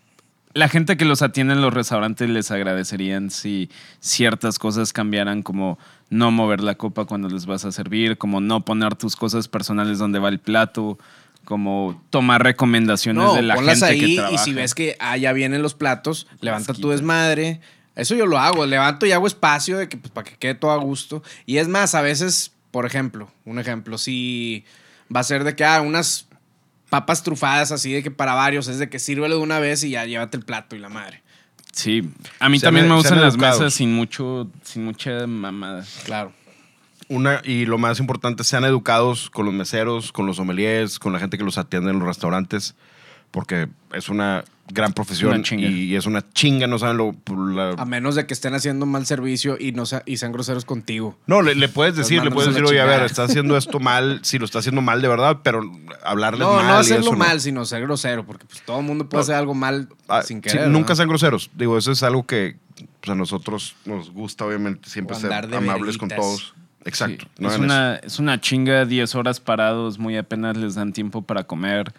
la gente que los atiende en los restaurantes les agradecerían si ciertas cosas cambiaran, como no mover la copa cuando les vas a servir, como no poner tus cosas personales donde va el plato, como tomar recomendaciones No, de la ponlas gente ahí que trabaja. y si ves que ah, ya vienen los platos, levanta tu desmadre. Eso yo lo hago, levanto y hago espacio de que, pues, para que quede todo a gusto. Y es más, a veces, por ejemplo, un ejemplo, si va a ser de que ah, unas papas trufadas así de que para varios, es de que sírvelo de una vez y ya llévate el plato y la madre. Sí, a mí Sean- también me gustan sean las educados. mesas sin mucho, sin mucha mamada. Claro. Una, y lo más importante, sean educados con los meseros, con los sommeliers, con la gente que los atiende en los restaurantes, porque es una gran profesión Una chinga. y es una chinga, no saben lo... la- A menos de que estén haciendo mal servicio y, no sea- y sean groseros contigo. No, le, le puedes decir, le mándanos puedes a la decir, oye, a ver, chingada". estás haciendo esto mal, si lo está haciendo mal de verdad, pero hablarles No, mal no y hacerlo eso no. mal, sino ser grosero, porque pues, todo el mundo puede No. hacer algo mal Ah, sin sí, querer. nunca ¿no? sean groseros. Digo, eso es algo que pues, a nosotros nos gusta, obviamente, siempre O ser andar de amables con veritas. todos. Exacto. Sí, no es, hagan una, es una chinga, diez horas parados, muy apenas les dan tiempo para comer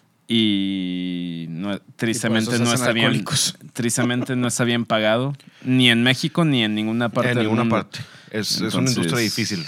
y no, tristemente Y por eso se no hacen está bien, alcohólicos. tristemente no está bien pagado, ni en México ni en ninguna parte en del ninguna mundo. parte. Es, es una Entonces, industria difícil.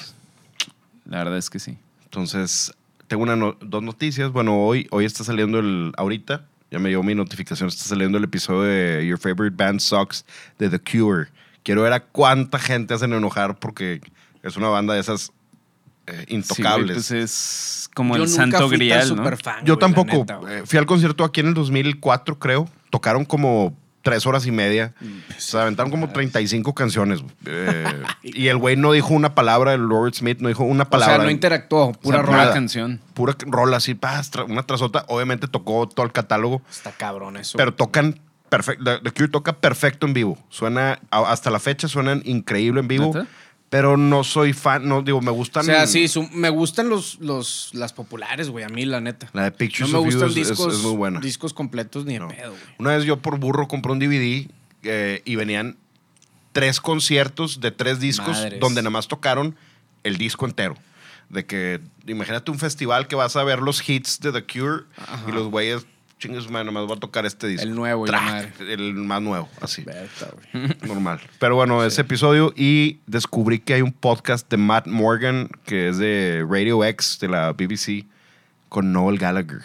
La verdad es que sí. Entonces, tengo una no- dos noticias. Bueno, hoy, hoy está saliendo el... Ahorita, ya me llegó mi notificación, está saliendo el episodio de Your Favorite Band Sucks de The Cure. Quiero ver a cuánta gente hacen enojar porque es una banda de esas eh, Sí, güey, intocables. pues es como Yo el nunca santo fui tan grial, ¿no? super fan, Yo güey, la tampoco. neta, güey. Eh, fui al concierto aquí en el dos mil cuatro, creo. Tocaron como tres horas y media. Se aventaron como treinta y cinco canciones. Eh, y el güey no dijo una palabra, el Robert Smith no dijo una O palabra. sea, no interactuó, pura O sea, rola. nada. canción. Pura rola así, pas, tra- una tras otra. Obviamente tocó todo el catálogo, Está cabrón eso. pero tocan perfecto. The, The Cure toca perfecto en vivo. Suena, a- hasta la fecha suenan increíble en vivo. ¿Neta? Pero no soy fan, no digo, me gustan. O sea, sí, su- me gustan los, los, las populares, güey, a mí, la neta. La de Pictures No me of You gustan es- es- discos, es muy buena. discos completos ni de No. pedo, güey. Una vez yo por burro compré un D V D eh, y venían tres conciertos de tres discos Madres. donde nada más tocaron el disco entero. De que, imagínate un festival que vas a ver los hits de The Cure y los güeyes, chingues, man, nada más va a tocar este disco. El nuevo y la Track, madre. el más nuevo, así. Verta, güey. Normal. Pero bueno, ese episodio y descubrí que hay un podcast de Matt Morgan que es de Radio X de la B B C con Noel Gallagher.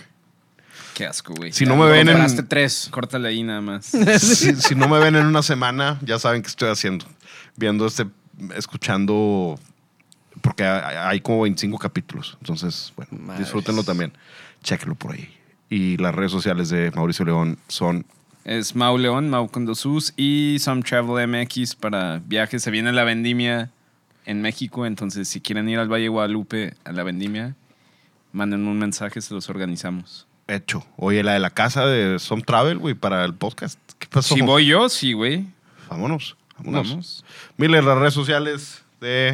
Qué asco, güey. Si no me ven Compraste en, tres. Córtale ahí nada más. si, si no me ven en una semana, ya saben qué estoy haciendo. Viendo este, escuchando, porque hay, hay como veinticinco capítulos. Entonces, bueno, Madres. disfrútenlo también. Chéquenlo por ahí. Y las redes sociales de Mauricio León son... Es Mau León, Mau con dos U's y Some Travel M X para viajes. Se viene la vendimia en México, entonces si quieren ir al Valle de Guadalupe a la vendimia, manden un mensaje, se los organizamos. Hecho. Oye, la de la casa de Some Travel, güey, para el podcast. ¿Qué pasó? Si voy yo, sí, güey. Vámonos. Vámonos. Vamos. Mire las redes sociales de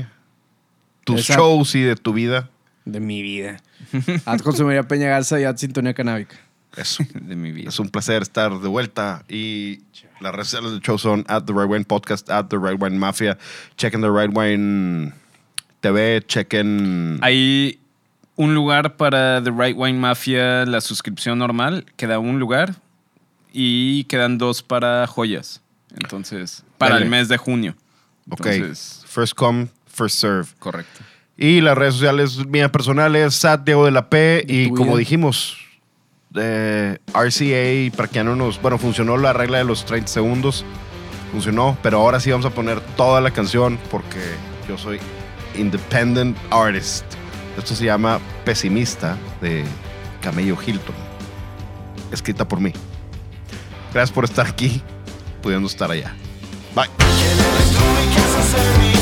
tus Esa- shows y de tu vida. De mi vida. Ad Consumería Peña Garza y Ad Sintonía Canábica. Eso. De mi vida. Es un placer estar de vuelta. Y las redes sociales del show son at The Right Wine Podcast, at The Right Wine Mafia. Chequen The Right Wine T V, chequen... Hay un lugar para The Right Wine Mafia, la suscripción normal. Queda un lugar y quedan dos para joyas. Entonces, para Dale. el mes de junio. Ok. Entonces, First come, first serve. correcto. Y las redes sociales mías personales, Sat Diego de la P. ¿Y Y tu como vida? dijimos, eh, R C A, para que ya no nos... Bueno, funcionó la regla de los treinta segundos. Funcionó, pero ahora sí vamos a poner toda la canción porque yo soy independent artist. Esto se llama Pesimista de Camello Hilton. Escrita por mí. Gracias por estar aquí, pudiendo estar allá. Bye. Que eres tú mi casa, ser mi